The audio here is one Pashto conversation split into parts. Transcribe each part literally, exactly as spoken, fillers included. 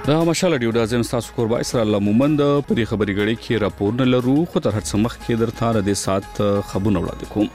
دا مشال ډیو د ازم تاسو قربا اسرائیل مومند په دې خبري غړي کې راپور نه لرو خو تر هڅه مخ کې درته را دي سات خبرونه وړاندې کوم.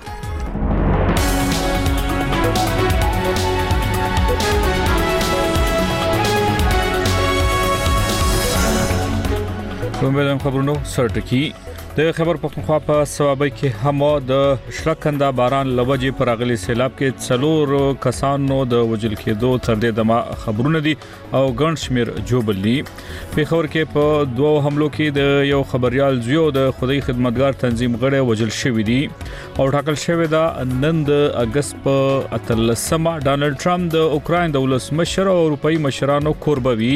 کومه خبرونو سرټکی د خبر پختونخوا په ثوابي کې هم د شلکنده باران لوجې پر اغلی سیلاب کې څلور کسانو د وجل کېدو تر دې دمه خبرونه دي او ګڼ شمیر جوبلی په خبر کې په دوه حملو کې د یو خبريال زیو د خدای خدمتګار تنظیم غړي وجل شوی دي او ټاکل شوی دا نن د اگست په اتلسمه ډانلډ ټرمپ د اوکرين د ولسمشر او اروپאי مشرانو قربوي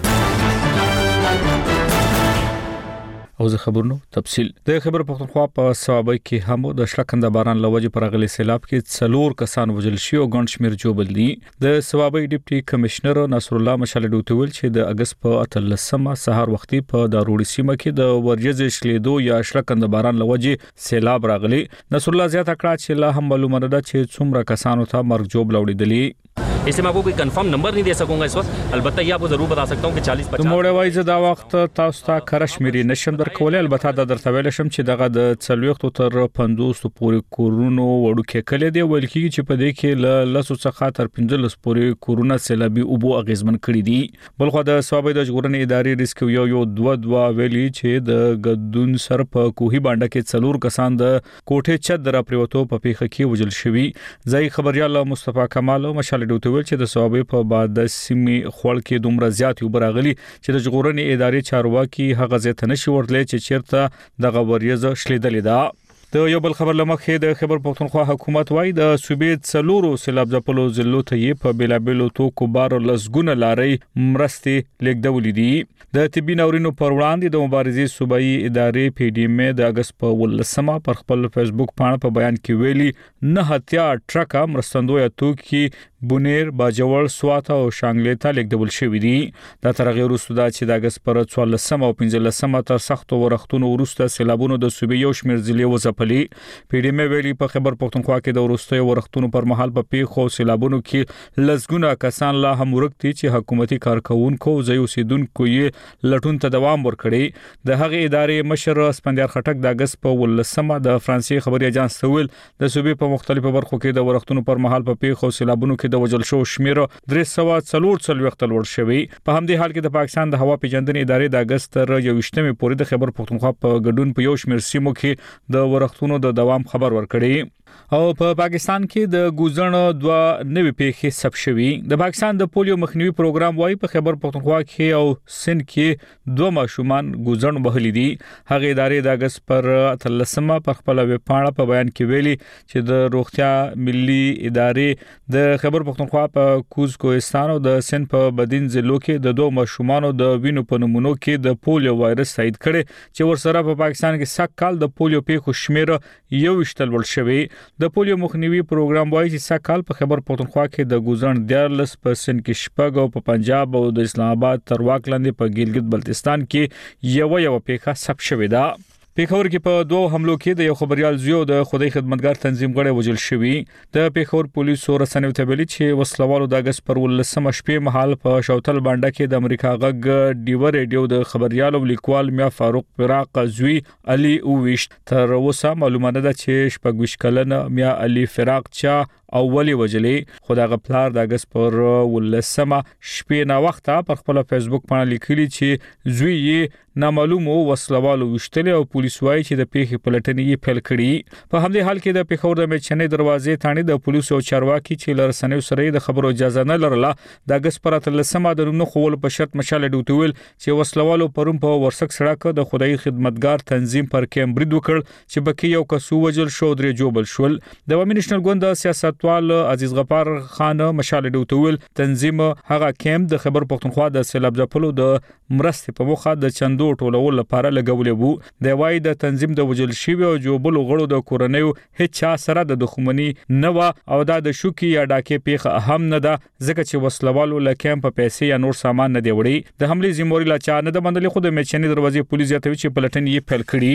او زه خبرونو تفصيل د خبر پختونخوا په ثوابي کې هم د شلکنده باران لوجې پر غلي سیلاب کې څلور کسان وژل شي او ګڼ شمیر جوبل دي د ثوابي ډیپټي کمشنر نصر الله مشال ډوتول چې د اگست په اتلسمه سهار وختي په داروړي سیمه کې د ورجز شلیدو یا شلکنده باران لوجې سیلاب راغلي نصر الله زیاته کړه چې لا هم معلومه ده چې څومره کسانو ته مرګ جوب لوړېدلي. इससे मैं आपको कोई कंफर्म नंबर नहीं दे सकूंगा इस वक्त अलबत्ता ये आपको जरूर बता सकता हूं कि चालीस पचास موړ وایي دا وخت تاسو ته کرشمیري نشم درکول البته دا درته ویل شم چې دغه د څلويختو تر پنځوس پورې کورونو وړو کې کله دی ول کېږي چې په دې کې ل لسو څخه تر پنځلس پورې کورونه سیلابي او بو اغیزمن کړی دي بلخو د ثوابي د ژغورنې ادارې ریسکیو یو یو دوه دوه ویلي چې د غدون سر په کوهي باندې کې څلور کسان د کوټه چت در پریوتو په پیخه کې وجل شوی ځای خبريال مصطفی کمال او مشال ډوتول چې د ثوابي په بعد سیمي خپل کې دومره زیات یو برغلي چې د ژغورنې ادارې چارواکي هغه ځته نشي ورتلې چې چیرته د غوریزه شلیدلې ده د یو بل خبر لمخې د خبر پختونخوا حکومت وای د صوبې څلورو سیلاب ځپلو ضلعو ته یې په بیلابلو توکو بار لسګونه لاري مرستي لیکدولې دي د طبي ناورینو پر وړاندې د مبارزې صوبایي ادارې پی ډی ام د اگست په ولسمه پر خپل فیسبوک باندې په بیان کې ویلي نه هتیا ټرکا مرستندوی توکي بونیر باجوړ سواته او شانګلې ته لیکدول شوې دي دا تر غیر وروسته چې د اگست پر څوارلسمه او پنځلسمه تر سختو ورختونو وروسته سیلابونو د صوبې یو شمېر ضلع وځپلي پی ډی ام ویلي په خبر پختونخوا کې د وروستي ورختونو پر مهال په پیښو سیلابونو کې لسګونه کسان لا هم ورکتي چې حکومتي کارکونکو ځای اوسیدونکو یې لټون ته دوام ورکړي د هغه ادارې مشر سپندیار خټک د اگست په ولسمه د فرانسې خبري اجانس سویل د صوبې په مختلفو برخو کې د ورختونو پر مهال په پیښو سیلابونو کې د وجل شو شمیر درې سوه څلور څلويخت لوړ شوی په همدې حال کې د پاکستان د هوا پیژندنې ادارې د اگست تر یوویشتمې پورې د خبر پختونخوا په ګډون په یو شمیر سیمو کې د ورختونو د دوام خبر ورکړي او په پاکستان کې د ګوزن دوه نوې پیښې ثبت شوې د پاکستان د پولیو مخنیوي پروګرام وايي په خبر پختونخوا کې او سند کې دوه ماشومان ګوزن وهلي دي هغه ادارې د اگست پر اتلسمه پر خپل ویب پاڼه په بیان کې ویلي چې د روغتیا ملي ادارې د خبر پختونخوا په کوز کوهستان او د سند په بدین ضلعو کې د دوه ماشومان د وینو په نمونو کې د پولیو وایرس تایید کړي چې ورسره په پاکستان کې سږ کال د پولیو پیښو شمیر یو وشتل ول شوی د پولیو مخنیوي پروګرام وایي چې سږ کال په خبر پختونخوا کې د ګوزن دیارلس پرسنټ کې شپږ او په پنجاب او د اسلام آباد تر واک لاندې په ګیلګت بلتستان کې یو یو پیښه ثبت شوې ده پیښور کې په دوه حملو کې د یو خبريال زیو د خدای خدمتګار تنظیم غړي وجل شوی د پیښور پولیسو رسنیو ته ویلي چې وسلوالو د اگست پر ولسمه شپې مهال په شوتل باندې کې د امریکا غږ ډیو ریډیو د خبريال او لیکوال میا فاروق فراق زوی علي اوويشت تر اوسه معلومه ده چې شپږ کلن میا علي فراق چا اولی وجلې خدای غپلار د اگست پر ولسمه شپې نا وخته پر خپل فیسبوک باندې لیکلي چې زوی یې نامعلومو وسلوالو وشتل او پولیس وايي چې د پیښې پلټنې یې پیل کړې په همدې حال کې د پیښور د میچنې دروازې ثاني د پولیسو چارواکي چې لرسنیو سره د خبرو اجازه نه لرله د اگست پر اتلسمه د نوم خول په شرط مشال ډوټول چې وسلوالو پروم په ورسک سړک د خدای خدمتګار تنظیم پر کیمبرید وکړ چې بکی یو کسو وجل شو درې جوبل شول د عوامي نېشنل ګوند سیاستوال عزیز غفار خان مشال ډوټول تنظیم هغه کیمپ د خبر پختونخوا د سیلاب ځپلو د مرستې په مخه د چندو ټولول لپاره لګولې وو د وای د تنظیم د وجل شوی او جوبل غړو د کورنیو هیڅ چا سره د دښمنی نه و او دا د شوکی یا ډاکې پیخه اهم نه ده ځکه چې وسلوالو لکه په پیسې یا نور سامان نه دی وړي د حمله زموري لا چا نه د بندلې خو د میچنې دروازې پولیس یې ته چې پلټن یې پیل کړي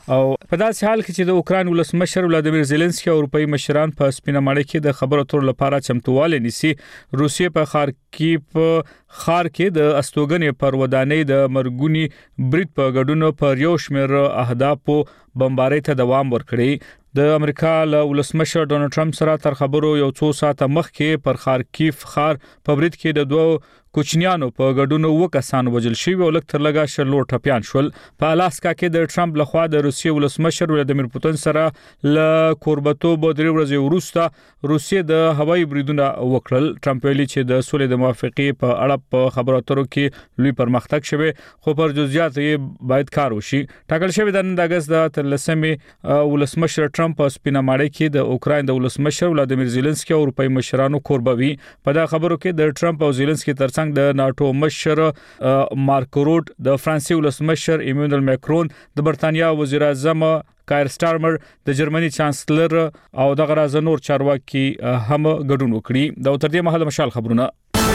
او په داسې حال کې چې د اوکران ولسمشر ولادیمیر زيلنسکي او اروپאי مشران په سپینه ماړه کې د خبرو اترو لپاره چمتواله نیسي روسیې په خارکیف خار کې د استوګنې پر ودانۍ د مرګونی برید په ګډون پر یو شمېر اهدافو بمبارۍ ته دوام ورکړي د امریکا له ولسمشر ډونالد ټرمپ سره تر خبرو یو څو ساعته مخکې پر خارکیف خار په برید کې د دوه کوچنیانو په ګډون وکسان وجل شوی او لکتر لګا شلو ټپيان شول په الاسکا کې د ټرمپ لخوا د روسیې ولسمشر ولادیمیر پوتین سره ل کوربتو بدري ورځې وروسته روسیې د هوایي بریدونه وکړل ټرمپ ویلي چې د سولې د موافقې په اړه په خبرو اترو کې لوی پرمختګ شوی خو پر جزئیات یې باید کار وشي ټاکل شوی د نن د اگست د تلسمې ولسمشر ټرمپ په سپینه ماړه کې د اوکرين د ولسمشر ولادیمیر زيلنسکي او اروپאי مشرانو کوربوي په دا خبرو کې د ټرمپ او زيلنسکي ترڅنګ د ناتو مشر مارک روټ د فرانسې ولسمشر ایمانوئل ماکرون د برتانیا وزیر اعظم کایر سټارمر د جرمني چانسلر او د غراز نور چارواکي هم ګډون وکړي د تر دې مهاله مشال خبرونه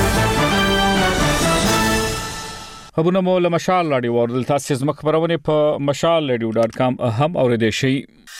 خبرونه مو له مشال راډیو ورل تاسو زما خبرونه په مشال رادیو ډاټ کام هم اوریدئ شئ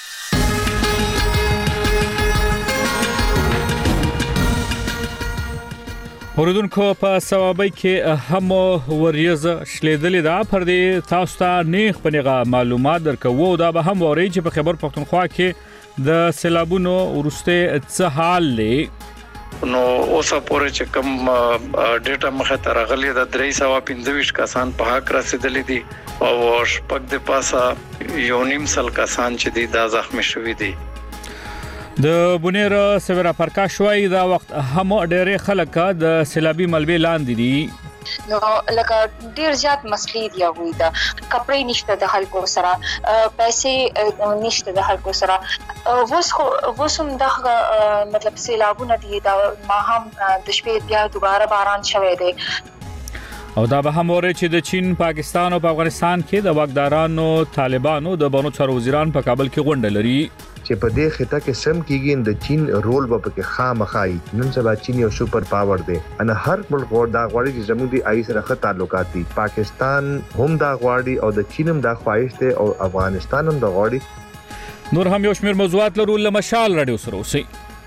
اوردونکو په ثوابي کې هم وریزه شلیدلې ده پر دې تاسو ته نیغ پنیغه معلومات درکوو دا به هم وری چې په خبر پښتونخوا کې د سیلابونو ورسته څه حال لې نو اوسه پورې چې کوم ډیټا مخه تر غلې د درې سو پنځه کسان په حق رسیدلې دي او شپږ د پاسه یو نیم سل کسان چې دي دا زخمی شوي دي د بونیر سویرا پرکاش وای دا وخت هم ډېر خلک د سیلابي ملبې لاندې دي نو لکه ډیر زیات مسلې دی هغه دا کپړې نشته د خلکو سره پیسې نشته د خلکو سره وس خو وسم دغه مطلب سیلابونه دي دا ما هم د شپې بیا دوباره باران شوه دی او دا به هم وره چې د چین پاکستان او افغانستان کې د واکدارانو طالبانو د بانو چارو وزیران په کابل کې غونډه لري چې په دې خطه کې سم کېږي د چین رول به پکې خامخای نن سبا چین یو سپر پاور دی ان هر ملک ور دا غواړي چې زموږ د آی سره ښه تعلقات دي پاکستان هم دا غواړي او د چین هم دا خواهش دی او افغانستان هم دا غواړي نور هم یو شمېر موضوعات لرو له مشال رادیو سره اوسئ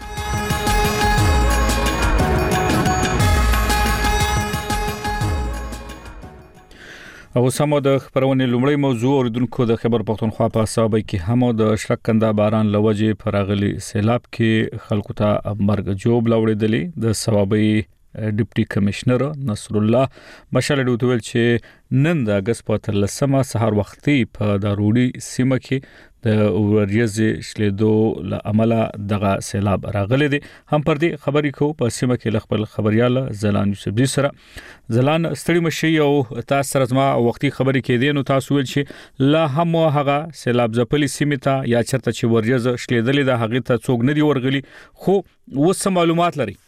او سمو د خبرونه لومړی موضوع اوریدونکو د خبر پښتونخوا په حسابي کې هم د شړکنده باران لوجه فراغلي سیلاب کې خلکو ته مرګ جوړ لوړېدلې د ثوابي ډیپټي کمشنر نصر الله مشال دوتول چې نن د اگست په تلسمه سحر وختي په داروډي سیمه کې د وریځ شلیدو له عمله دغه سیلاب راغلي دي هم پر دې خبرې کو په سیمه کې خپل خبريال زلان یوسف دي سره زلان ستړي مشي او تاسو سره زما وختي خبرې کې دي نو تاسو ول چې لا هم هغه سیلاب ځپلي سیمه ته یا چرته چې وریځ شلیدلې د هغه ته څوک نه دی ورغلي خو وس معلومات لري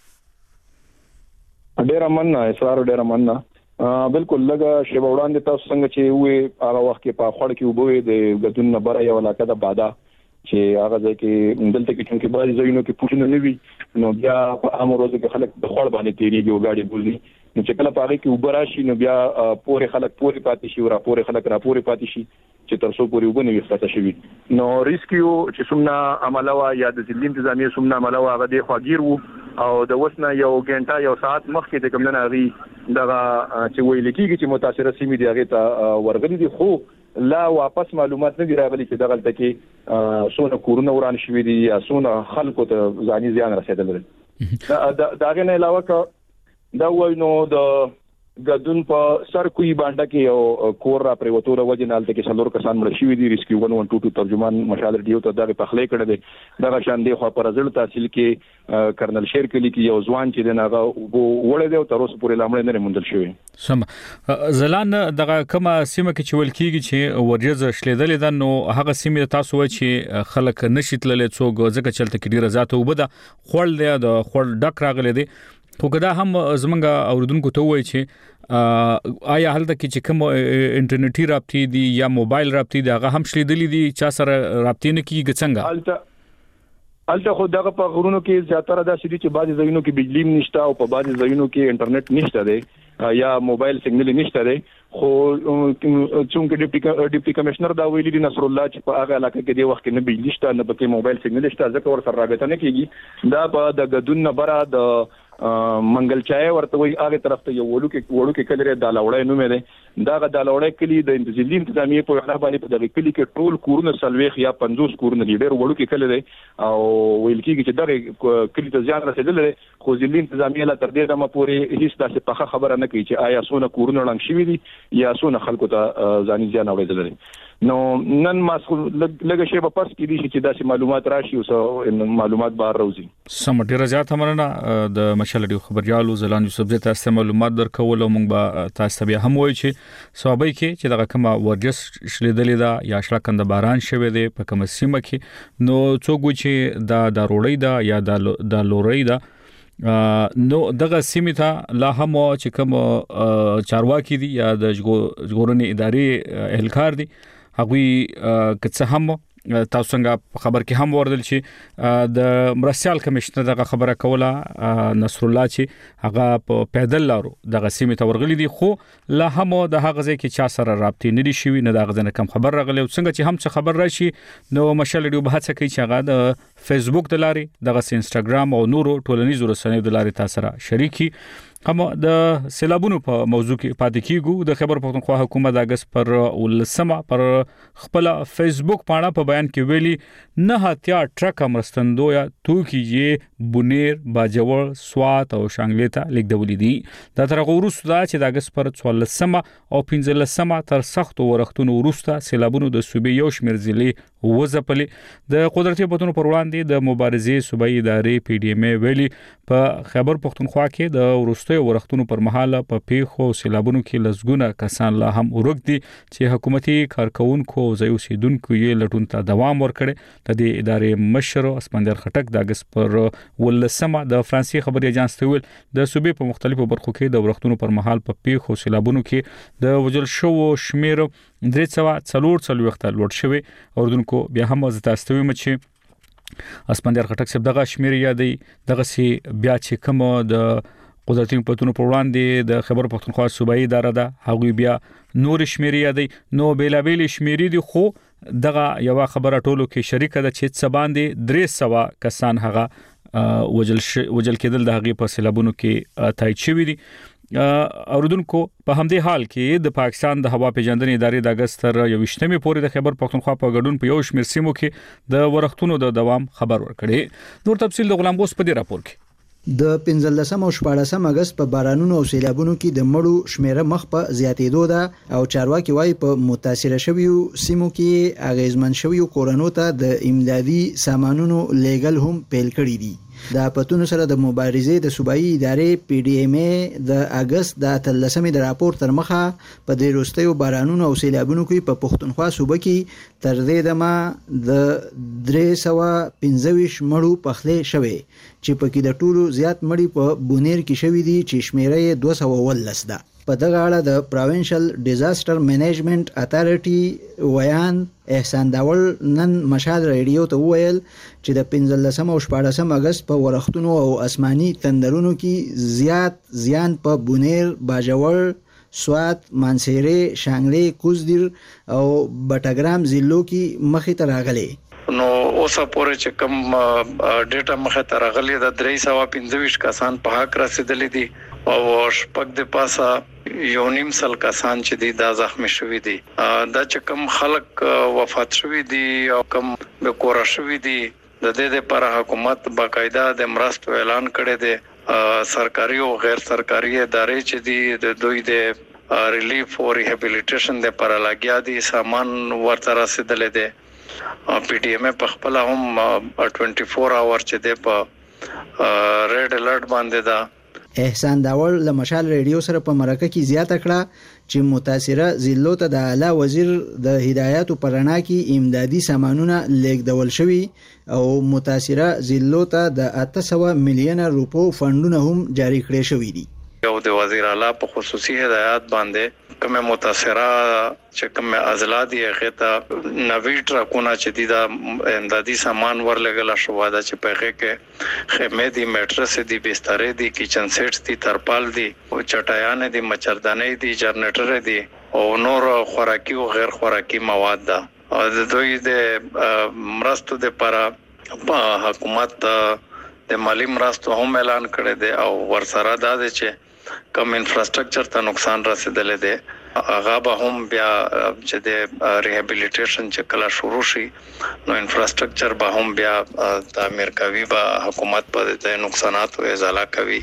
ډیر مننه اسرار ډیر مننه بالکل لګه شی وړاندې تاسو څنګه چې وې هغه وخت کې په خړ کې وبوي د غدون نه بره یو علاقه د بادا چې هغه ځکه کې دلته کې چې بعضي ځایونو کې پوښتنه نه وي نو بیا په امر ورځ کې خلک د خړ باندې تیریږي او ګاډي بولي نو چې کله پاره کې وبراشي نو بیا پورې خلک پورې پاتې شي او را پورې خلک را پورې پاتې شي چې تر څو پورې وبني وخته شي نو ریسکیو چې څومره عمله وا یا د ځلیم انتظامیه څومره عمله وا هغه د خواګیر وو او د وسنه یو غنټه یو ساعت مخکې د کوم نه غي دغه چې ویل کېږي چې متاثره سیمې دی هغه ته ورغلي دي خو لا واپس معلومات نه دی راغلي چې دغه تکي سونه کورونه وران شوي دي یا سونه خلکو ته ځاني زیان رسیدل دا داغه نه علاوه دا وای نو د غدون په سر کوی باندې کې یو کور را پریوتور وجنال ته کې څلور کسان مړ شوي دي ریسکیو ون ون ټو ټو ترجمان مشال ډیو ته دغه پخلې کړه دي دغه شان دی خو پر ځل تحصیل کې کرنل شیر کلی کې یو ځوان چې دغه وړه دی تر اوسه پورې لامل نه مندل شوی سم زلان دغه کومه سیمه کې چول کیږي چې ورجز شلیدل ده نو هغه سیمه تاسو و چې خلک نشیتلل څوک ځکه چلته کې ډیره ذاته وبده خړل دی د خړل ډک راغلی دی خو کدا هم زمونږ اوردونکو ته وایي چې آیا هلته کې چې کوم انټرنیټي رابطې دي یا موبایل رابطې دي هغه هم شلیدلې دي چا سره رابطې نه کیږي څنګه هلته هلته خو دغه په غرونو کې زیاتره دا شې چې بعضي ځایونو کې بجلی نشته او په بعضي ځایونو کې انټرنیټ نشته دی یا موبایل سیګنل نشته دی خو څنګه ډیپټي ډیپټي کمشنر دا ویلي دي نصر الله چې په هغه علاقه کې د وخت نه بجلی شته نه پکې موبایل سیګنل شته ځکه ور سره رابطه نه کیږي دا په د غدون نه برا د منګل چای ورته وي هغه طرف ته یو وړو کې وړو کې کلره د لاوړې نومې ده دا غ د لاوړې کلی د انتظامی انتظامی په اړه باندې په دغه کلی کې ټول کورونه سلويخ یا پنځوس کورونه ډېر وړو کې کله او ویل کېږي چې دغه کلی ته ځان رسیدل خو ځلې انتظامی لا تر دې دمه پورې هیڅ داسې پخه خبره نه کوي چې آیا سونه کورونه لنګ شوي دي یا سونه خلکو ته ځاني ځان اورېدل نو نن ما لږه شی په پس کې دي چې داسې معلومات راشي او معلومات بار راوځي سم ډیره زیاته مننه د مشال ډیو خبريالو زلان یوسف زه تاسو معلومات درکول او موږ به تاسو بیا هم وایو چې صوابي کې چې دغه کومه ورجس شلیدلې ده یا شلکند باران شوه دی په کومه سیمه کې نو څوک چې دا د روړی ده یا د لوري ده نو دغه سیمه ته لا هم چې کوم چارواکي دي یا د ژغورنې ادارې اهلکار دي هغوی کڅ هم تاسو څنګه خبر کې هم وردل چې د مرسیال کمشنر دغه خبره کوله نصر الله چې هغه په پیدل لارو دغه سیمه ته ورغلي دي خو لا هم د هغه ځای کې چا سره رابطې نه دي شوی نه دغه ځنه کم خبر راغلی څنګه چې هم څه خبر راشي نو مشال ډیو به څه کوي چې هغه د فیسبوک د لارې دغه انستګرام او نورو ټولنیزو رسنیو د لارې تاسو سره شریکي هم د سیلابونو په موضوع کې پاتې کیږو د خبر پښتونخوا حکومت د اگست پر ولسمه پر خپل فیسبوک پاڼه په بیان کې ویلي نه هتیا ټرک امرستندو یا توکي یې بونیر باجوړ سوات او شانګلیتا لیکدولې دي د تر غوروسته چې د اگست پر ولسمه او پنځلسمه تر سخت ورختونو ورسته سیلابونو د صوبې یو شمېر ضلع وځپلې د قدرتي بدلونونو پر وړاندې د مبارزې صوبایي ادارې پی ډی ایم ای ویلي په خبر پښتونخوا کې د ورستي ورختونو پر مهاله په پیښو سیلابونو کې لزګونه کسان لا هم ورګ دي چې حکومتي کارکونکو ځایو سیدونکو یې لټون ته دوام ورکړي د دې ادارې مشر اسپندر خټک د اگست پر ولسمه د فرانسې خبري اجانس ته ویل د صوبې په مختلفو برخو کې د ورختونو پر مهال په پیښو سیلابونو کې د وجل شو شمیر درې سوه څلور څلوېښت لوړ شوی اوردونکو بیا هم از تاسو ته ویم چې اسپندر خټک صاحب دغه شمیر یادې دغه سي بیا چې کوم د قدرتي پتونو پر وړاندې د خبر پښتونخوا صوبایي اداره ده هغه بیا نور شمیر یادې نو بیلابیل شمیرې دي خو دغه یو خبره ټولو کې شریک ده چې څه باندې درې سوه کسان هغه وجل وجل کېدل د هغه په سیلابونو کې تایید شوی دي اوردونکو په همدې حال کې د پاکستان د هوا پیژندنې ادارې د اگست تر یوویشتمې پورې د خبر پښتونخوا په ګډون په یو شمېر سیمو کې د ورختونو د دوام خبر ورکړي نور تفصیل د غلام غوس په دې راپور کې د پنځلسم او شپاړسم اگست په بارانونو او سیلابونو کې د مړو شمیره مخ په زیاتېدو ده او چارواکي وايي په متاثر شویو سیمو کې اغیزمن شویو کورونو ته د امدادي سامانونو لیګل هم پیل کړی دي د پتون سره د مبارزې د صوبایي ادارې پی ډی ایم ای د اگست د اتلسمې د راپور تر مخه په دې وروستیو بارانونو او سیلابونو کې په پښتونخوا صوبه کې تر دې دمه د درې سوه پنځه ویشت مړو پخلې شوی چې پکې د ټولو زیات مړي په بونیر کې شوی دي چې شمیره یې دوه سوه اوولس ده په دغه اړه د پروینشل ډیزاستر منیجمنت اتارټي ویان احسان داول نن مشال ریډیو ته وویل چې د پنځلسم او شپاړسم اگست په ورختونو او اسماني تندرونو کې زیات زیان په بونیر باجوړ سوات مانسيري شانګلي کوزدیر او بټګرام ضلعو کې مخې ته راغلي نو اوسه پورې چې کوم ډیټا مخه ته راغلي د درې سوه پنځه ویشت کسان په حق رسیدلې دي او شپږ د پاسه یو نیم سل کسان چې دي دا زخمی شوي دي دا چې کوم خلک وفات شوي دي او کوم به کور شوي دي د دې لپاره حکومت باقاعده د مرستو اعلان کړی دی سرکاري او غیر سرکاري ادارې چې دي د دوی د ریلیف او ریهابیلیټیشن لپاره لګیا دي سامان ورته رسیدلې دي پی ډی ایم په خپل هم چوبیس اور چې دی په ریډ الرټ باندې دا احسان داول له مشال ریډیو سره په مرکه کې زیاته کړه چې متاثره ضلعو ته د اعلی وزیر د هدایاتو پرانا کې امدادي سامانونه لیږدول شوي او متاثره ضلعو ته د اته سوه میلیونه روپو فندونه هم جاری کړی شوي دي او د وزیر اعلی په خصوصي هدایت باندې کومه متاثره چې کومه ازلادي غته نوی ټرکونه چې د امدادي سامان ورلګل شو دا چې په کې خیمه دي میټرس دي بسترې دي کچن سیټس دي ترپال دي او چټایان دي مچردانې دي جنریټر دي او نور خوراکي او غیر خوراکي مواد ده او د دوی د مرستو د لپاره حکومت د مالی مرستو هم اعلان کړی دی او ورسره دا دی چې کم انفراستراکچر ته نقصان رسیدلې دی هغه به هم بیا چې د ریهابیلیټیشن چې کله شروع شي نو انفراستراکچر به هم بیا تعمیر کوي به حکومت په دې نقصانات او ازاله کوي.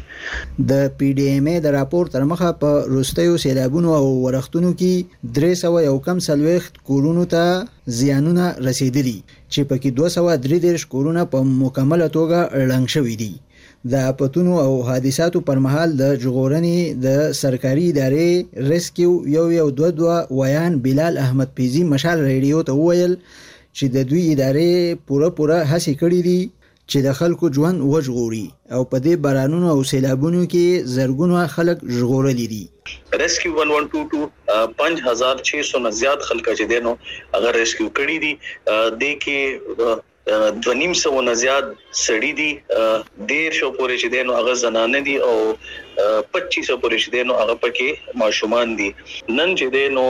د پی ډی ایم ای د راپور تر مخه په روستیو سیلابونو او ورښتونو کې درې سوه یو کم څلوېښت کورونو ته زیانونه رسیدلي چې پکې دوه سوه درې دېرش کورونه په مکمله توګه ړنګ شوي دي. د اپتونو او حادثاتو پر مهال د ژغورنې د سرکاري ادارې ریسکیو یو یو دوه دوه ویان بلال احمد پیزي مشال ریډیو ته وویل چې د دوی ادارې پوره پوره هڅې کړې دي چې د خلکو ژوند وژغوري او په دې بارانونو او سیلابونو کې زرګونه خلک ژغورلي دي. ریسکیو ون ون ټو ټو پنځه هزار شش سو نه زیات خلک چې دینو هغه ریسکیو کړي دي د کې دو نیم سو نه زیات سړی دي ډیر شو پورې چې دینو هغه زنانه دي او پچیس سو پورې چې دینو هغه پکې ماشومان دي. نن چې دینو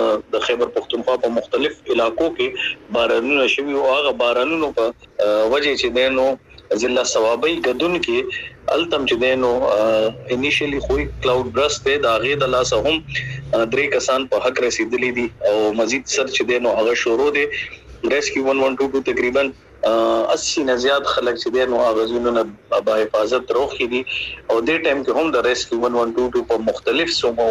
د خیبر پختونخوا په مختلف علاقو کې بارانونه شوي او هغه بارانونو په وجه چې دینو ضلع ثوابي غدون کې التم چې دینو انیشلی خو کلاود برست د هغه د لاسه هم درې کسان په حق رسیدلي دي او مزید سر چې دینو هغه شروع دي. ریسکیو ون ون ټو ټو تقریبا اسی نه زیات خلک چې دینو اغازونو نه با حفاظت روخي دي او د ټایم کې هم د ریسکیو ون ون ټو ټو په مختلف صوبو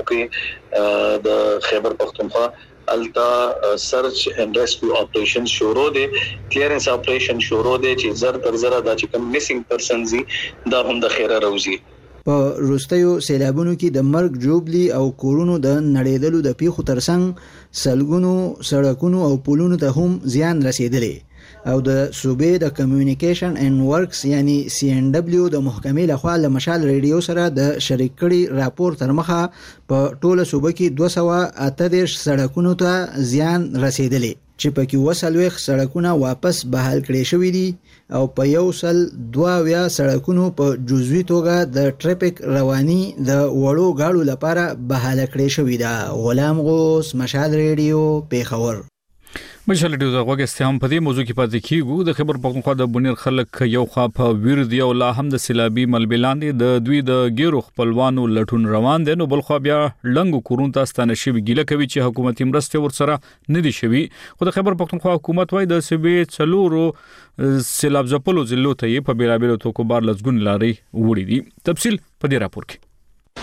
کې د خیبر پختونخوا التا سرچ اینڈ ریسکیو اپریشن شروع دي کلیرنس اپریشن شروع دي چې زر تر زر دا چې کوم میسنګ پرسنز دي دا هم د خیره روزي. په روستیو سیلابونو کې د مرګ جوبلی او کورونو د نړیدلو د پیښو ترڅنګ سلګونو سړکونو او پلونو ته هم زیان رسیدلی او د صوبې د کمیونیکیشن اینڈ ورکس یعنی سی ان ډبلیو د محکمې لخوا له مشال ریډیو سره د شریک کړي راپور تر مخه په ټوله صوبه کې دوه سوه اته دېرش سړکونو ته زیان رسیدلی چې پکې اووه څلوېښت سړکونه واپس بحال کړي شوي دي او په یو سل دوه اویا سړکونو په جزوي توګه د ټریفیک رواني د وړو گاډو لپاره بحاله کړې شوې ده. غلام غوث، مشال ریډیو، پیښور. مشال ډیو د غوګ استهام په دې موضوع کې پاتې کیږو. د خبر پختونخوا د بنیر خلک یو خوا په ویر دی او لا هم د سیلابي ملبلان دي د دوی د ګیرو خپلوانو لټون روان دي نو بل خو بیا لنګ کورون ته ستانه شي ګیله کوي چې حکومتي مرسته ورسره نه دي شوی. خو د خبر پختونخوا حکومت وای د سبې څلورو سیلاب ځپلو ضلعو ته په بیلابیلو توکو بار لزګون لاري وړي دي. تفصیل په دې راپور کې.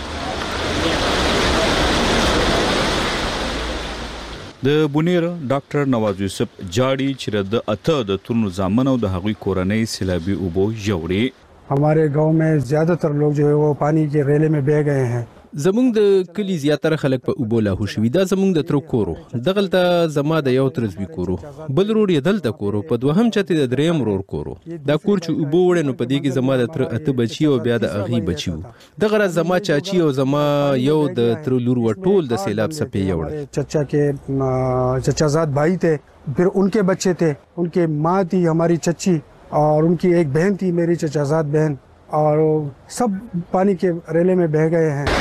د بونیر ډاکټر نواز یوسف جاړي چې د اته د تورنو زامن او د هغوی کورنۍ سیلابي اوبو جوړي. हमारे गांव में ज्यादातर लोग जो है वो पानी के रेले में बह गए हैं. زمونږ د کلی زیاتره خلک په اوبو لاهو شوي دا زمونږ د تر کورو دغلته زما د یو ترزوی کورو بل رور یې دلته کورو په دوهم چت د دریم رور کورو دا کور چې اوبو وړي نو په دې کې زما د تر اته بچي او بیا د اغي بچي دغه راز زما چاچی او زما یو د تر لور وټول د سیلاب سپې یوړ. چچا के चचाजाद भाई थे फिर उनके बच्चे थे उनके माँ थी हमारी चची और उनकी एक बहन थी मेरी चचाजाद बहन और सब पानी के रेले में बह गए हैं.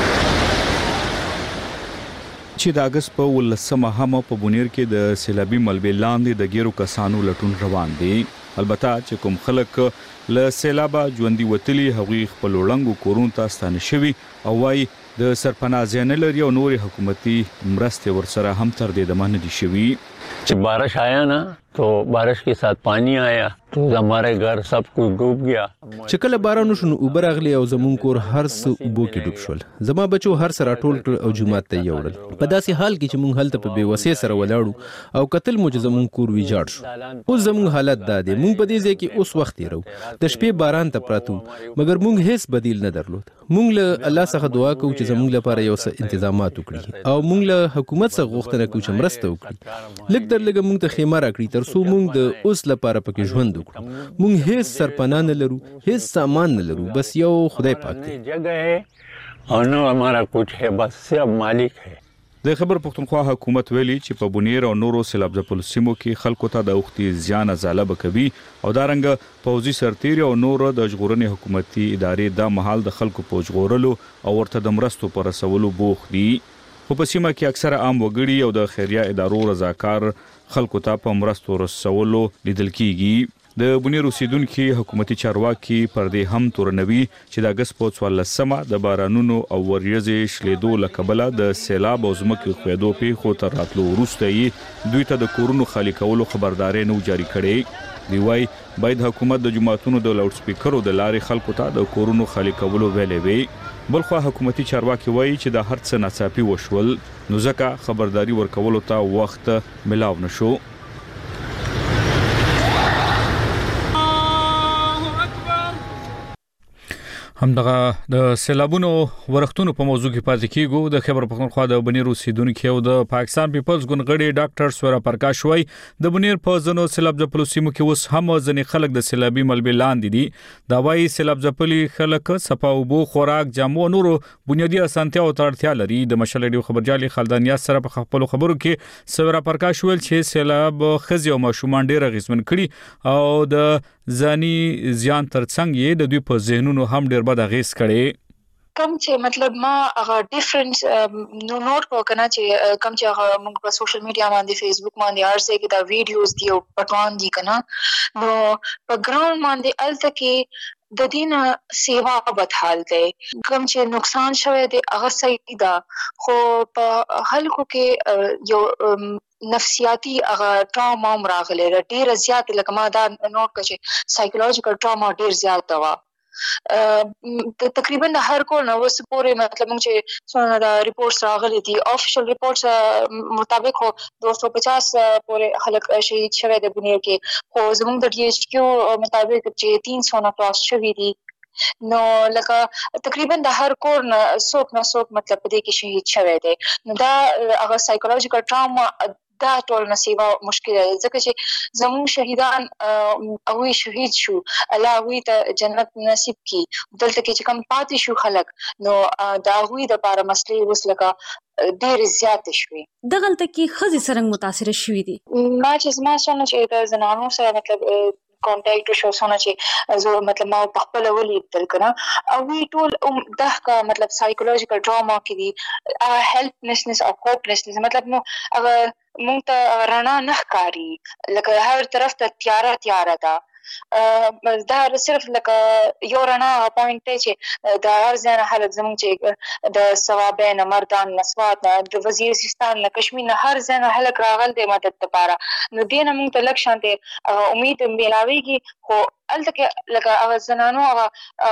چې د اگست په ولسمه هم په بونیر کې د سیلابي ملبې لاندې د ګیرو کسانو لټون روان دي. البته چې کوم خلک له سیلابه ژوندي وتلي هغوی خپل وړنګو کورونو ته ستانه شوي او وايي د سرپناه ځای نه لري او نورې حکومتي مرستې ورسره هم تر دې دمه نه دي شوي. जब बारिश आया ना तो बारिश के साथ पानी आया तो हमारे घर सब कुछ डूब गया. چې کله باران وشو نو اوبه راغلي او زمون کور هر څه اوبو کې ډوب شول. زما بچو هر سره ټول کړ او جمعات ته یوړل. په داسې حال کې چې مونږ هلته په بیوسې سره ولاړو او قتل مو چې زمون کور ویجاړ شو. اوس زمون حالت دا دی مونږ په دې ځای کې اوس وخت یې رو د شپې باران ته پراتو مګر مونږ هیڅ بدیل نه درلود. مونږ له الله څخه دعا کوو چې زمونږ لپاره یو څه تنظیمات وکړي او مونږ له حکومت څخه غوښتنه کوو چې مرسته وکړي. لږ در لږ مونږ ته خیمه راکړي تر څو مونږ د اوس لپاره پکې ژوند وکړو. مونږ هیڅ سرپناه نه لرو هیڅ سامان نه لرو بس یو خدای پاک دی. जगह है और न हमारा कुछ है, बस सब मालिक है। د خبر پښتونخوا حکومت ویلي چې په بونیر او نورو سیلاب ځپل سیمو کې خلکو ته د وختي زیان ازاله کوي او دا رنګ پوځي سرتیري او نور د ژغورنې حکومتي ادارې د محل د خلکو په ژغورلو او ورته د مرستو پر رسولو بوخ دي. خو په سیمه کې اکثره عام وګړي او د خیریه ادارو رضاکار خلکو ته په مرستو رسولو لیدل کیږي. د بونیر اوسیدونکو حکومتي چارواکي پر دې هم تورنوي چې د اگست په څوارلسمه د بارانونو او وریځې شلیدو لکبله د سیلاب او ځمکې خویدو په خو تر راتلو وروسته یې دوی ته د کورونو خالی کولو خبرداري نو جاری کړي. دی وايي باید حکومت د جماعتونو د لاوډ سپیکرو د لارې خلکو ته د کورونو خالی کولو ویلې وي. بلخو حکومتي چارواکي وایي چې د هر څه ناڅاپي وشول نو ځکه خبرداري ورکولو ته وخت ملاو نشو. همدغه د سیلابونو ورښتونو په موضوع کې پاتې کیږو. د خبر پښتونخوا د بنیر اوسیدونکو او د پاکستان پیپلز ګوند غړي ډاکټر سورا پرکاش وای د بنیر په ځنو سیلاب ځپلو سیمو کې اوس هم ځنې خلک د سیلابي ملبې لاندې دي. دا وایي سیلاب ځپلي خلک صفا او بو خوراک جامو نورو بنیادی اسانتیا او اړتیا لري. د مشال ډیو خبرجالي خلدانیا سره په خپل خبرو کې سورا پرکاش ویل چې سیلاب خزي او ماشومان ډیر غیزمن کړي او د ځاني زیان ترڅنګ یې د دوی په ذهنونو هم ډیر بد اغیز کړي. کم چې مطلب ما هغه ډیفرنٹ نو نوٹ کو کنه چې کم چې هغه موږ په سوشل میډیا باندې فیسبوک باندې ارسه کې دا ویډیوز دی او پټوان دي کنه نو په ګراوند باندې الته کې د دین سیوا بدحال دی. کم چې نقصان شوه دی هغه صحیح ده خو په خلکو کې یو نفسیاتی هغه ټراما راغله ډیر زیات لکه ما دا نوٹ کړ چې سایکولوژیکل ټراما ډیر زیات و. تقریبا د هر کور نو وس پورې مطلب موږ چې څونه دا ریپورتس راغلي دي افیشل ریپورتس مطابق هو دو سو پچاس پورې خلک شهید شوه د بنیر کې خو زموږ د ډي ایچ کیو مطابق چې تین سو نه پلاس شوی دي نو لکه تقریبا د هر کور نه څوک نه څوک مطلب دې کې شهید شوی دی. نو دا هغه سایکولوژیکل ټراما دا ټول نصیبه مشکل دی ځکه چې زموږ شهیدان او شهید شو الله وی ته جنت نصیب کی دلته کې چې کم پاتې شو خلک نو دا وی د لپاره مسلې وسلکه ډېر زیات شوي. دغلته کې خزي سرنګ متاثر شوي دي. ما چې ما څنګه چې د زنانو سره مطلب کانټیکټ شو سونه چې زه مطلب ما په خپل ولیدل کنه او وی ټول دغه مطلب سایکولوژیکل ډراما کې دي هیلپلسنس او هوپلسنس مطلب نو هغه مونږ ته رڼا نه ښکاري لکه هر طرف ته تیاره تیاره ده. دا صرف لکه یو رڼا پوینټ دی چې د هر ځای حالت زموږ چې د ثوابین مردان نسوات د وزیرستان نه کشمیر نه هر ځای خلک راغل د مدد لپاره نو دې نه موږ ته لږ شانته امید ملاويږي خو الته کې لکه هغه زنانو هغه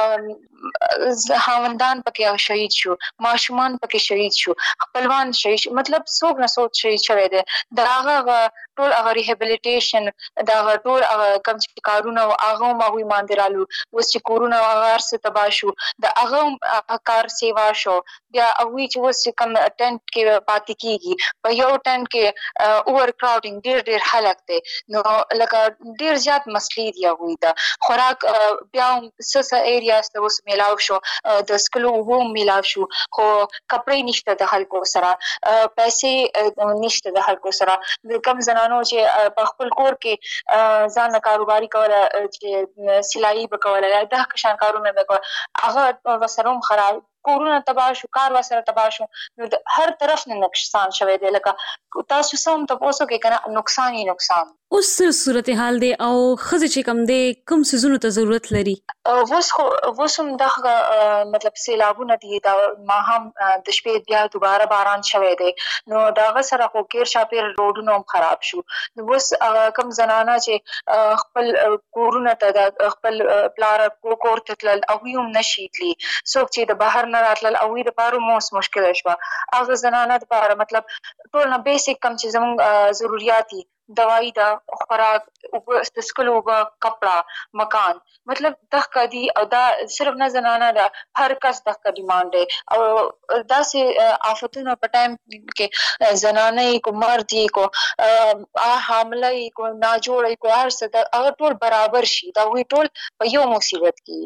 خاوندان پکې شهید شو ماشومان پکې شهید شو خپلوان شهید شو مطلب څوک نه څوک شهید شوی دی. دا هغه ټول هغه ریهابلیټیشن دا ټول هغه کم چې کارونه هغه ماوي ماندرالو اوس چې کورونه هغه څه تبا شو دا هغه کار سیوا شو بیا هغه چې اوس کم ټنټ کې پاتې کیږي په یو ټنټ کې اوور کراودینګ ډیر ډیر خلک دي نو لکه ډیر زیات مسلې دی هغه دا خوراک بیا سس ایریاز ته اوس میلاو شو د سکلو وو میلاو شو خو کپړې نشته د خلکو سره پیسې نشته د خلکو سره د کم زنانو چې په خپل کور کې ځان کاروباري کوله چې سلایي وکوله دا کشان کارونه وکړه هغه وسروم خراب کورونه تباہ شو کار وسره تباہ شو نو هر طرف نه نقصان شوه دی لکه تاسو سم تاسو کې کنه نقصان یې نقصان اوس صورتحال دی او خزه چې کم دی کوم سيزونو ته ضرورت لري اوس خو وسم دغه مطلب سیلابونه دي دا ما هم د شپې بیا دوباره باران شوه دی نو داغه سره خو کیر شاپیر روډونو هم خراب شو نو اوس کم زنانه چې خپل کورونه ته خپل پلار کور ته تل او هم نشیتلی څوک چې د بهر نه راتل او د پاره موس مشکل شوه هغه زنانه لپاره مطلب ټول نه بیسیک کم چې زموږ ضرورت دي دوائی دا خوراک سکلو با کپڑا مکان مطلب دغه دی او دا صرف نه زنانه دا هر کس دغه ډیماند دی او دا سه آفتونو په ټایم کې زنانه کو مرد کو حامله کو ناجوړ کو هر څه دا ټول برابر شي دا وی ټول په یو مصیبت کې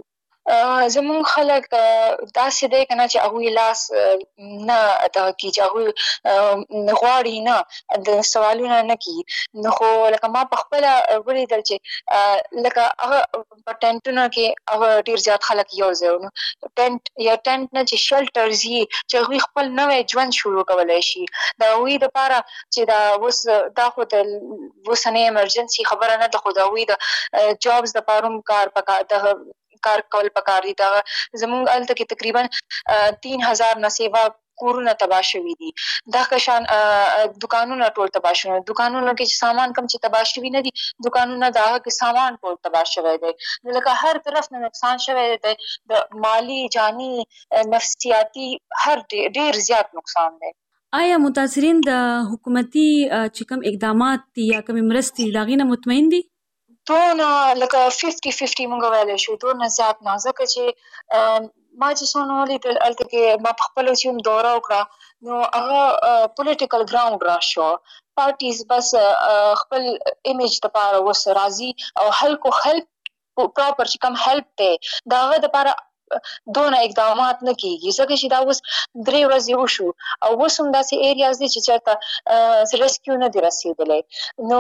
زمون خلک داسې دی کنه چې هغه لاس نه د کی چې هغه غواړي نه د سوالونه نه کی نو خو لکه ما په خپل ولیدل چې لکه هغه په ټنټونو کې هغه ډیر زیات خلک یو ځای نو ټنټ یا ټنټ نه چې شلټرز یې چې هغه خپل نوې ژوند شروع کولای شي دا وی د لپاره چې دا وس دا خو د وسنه ایمرجنسي خبره نه ده خو دا وی د جابز د پاروم کار پکا د کار کول پکاري دا زموږ الته کې تقریبا تین هزار نسیبا کورونه تباہ شوي دي دا کشان دکانونه ټول تباہ شوي دکانونو کې سامان کم چې تباہ شوي نه دي دکانونه دا کې سامان ټول تباہ شوی دی لکه هر طرف نه نقصان شوی دی د مالی جانی نفسیاتی هر ډیر زیات نقصان دی آیا متاثرین د حکومتي چې کوم اقدامات دي یا کوم مرستې لاغینه مطمئن دي دونه لکه ففټي ففټي مونږ ویلی شو دونه زیات نه ځکه چې ما چې څونه ولیدل هلته کې ما په خپلو چې هم دوره وکړه نو هغه پولیټیکل ګراونډ را شو پارټیز بس خپل ایمیج دپاره اوس راځي او خلکو هیلپ پراپر چې کوم هیلپ دی د هغه دپاره دونه اقدامات نه کیږي ځکه چې دا اوس درې ورځې وشو او اوس هم داسې ایریاز دي چې چېرته ریسکیو نه دي رسېدلی نو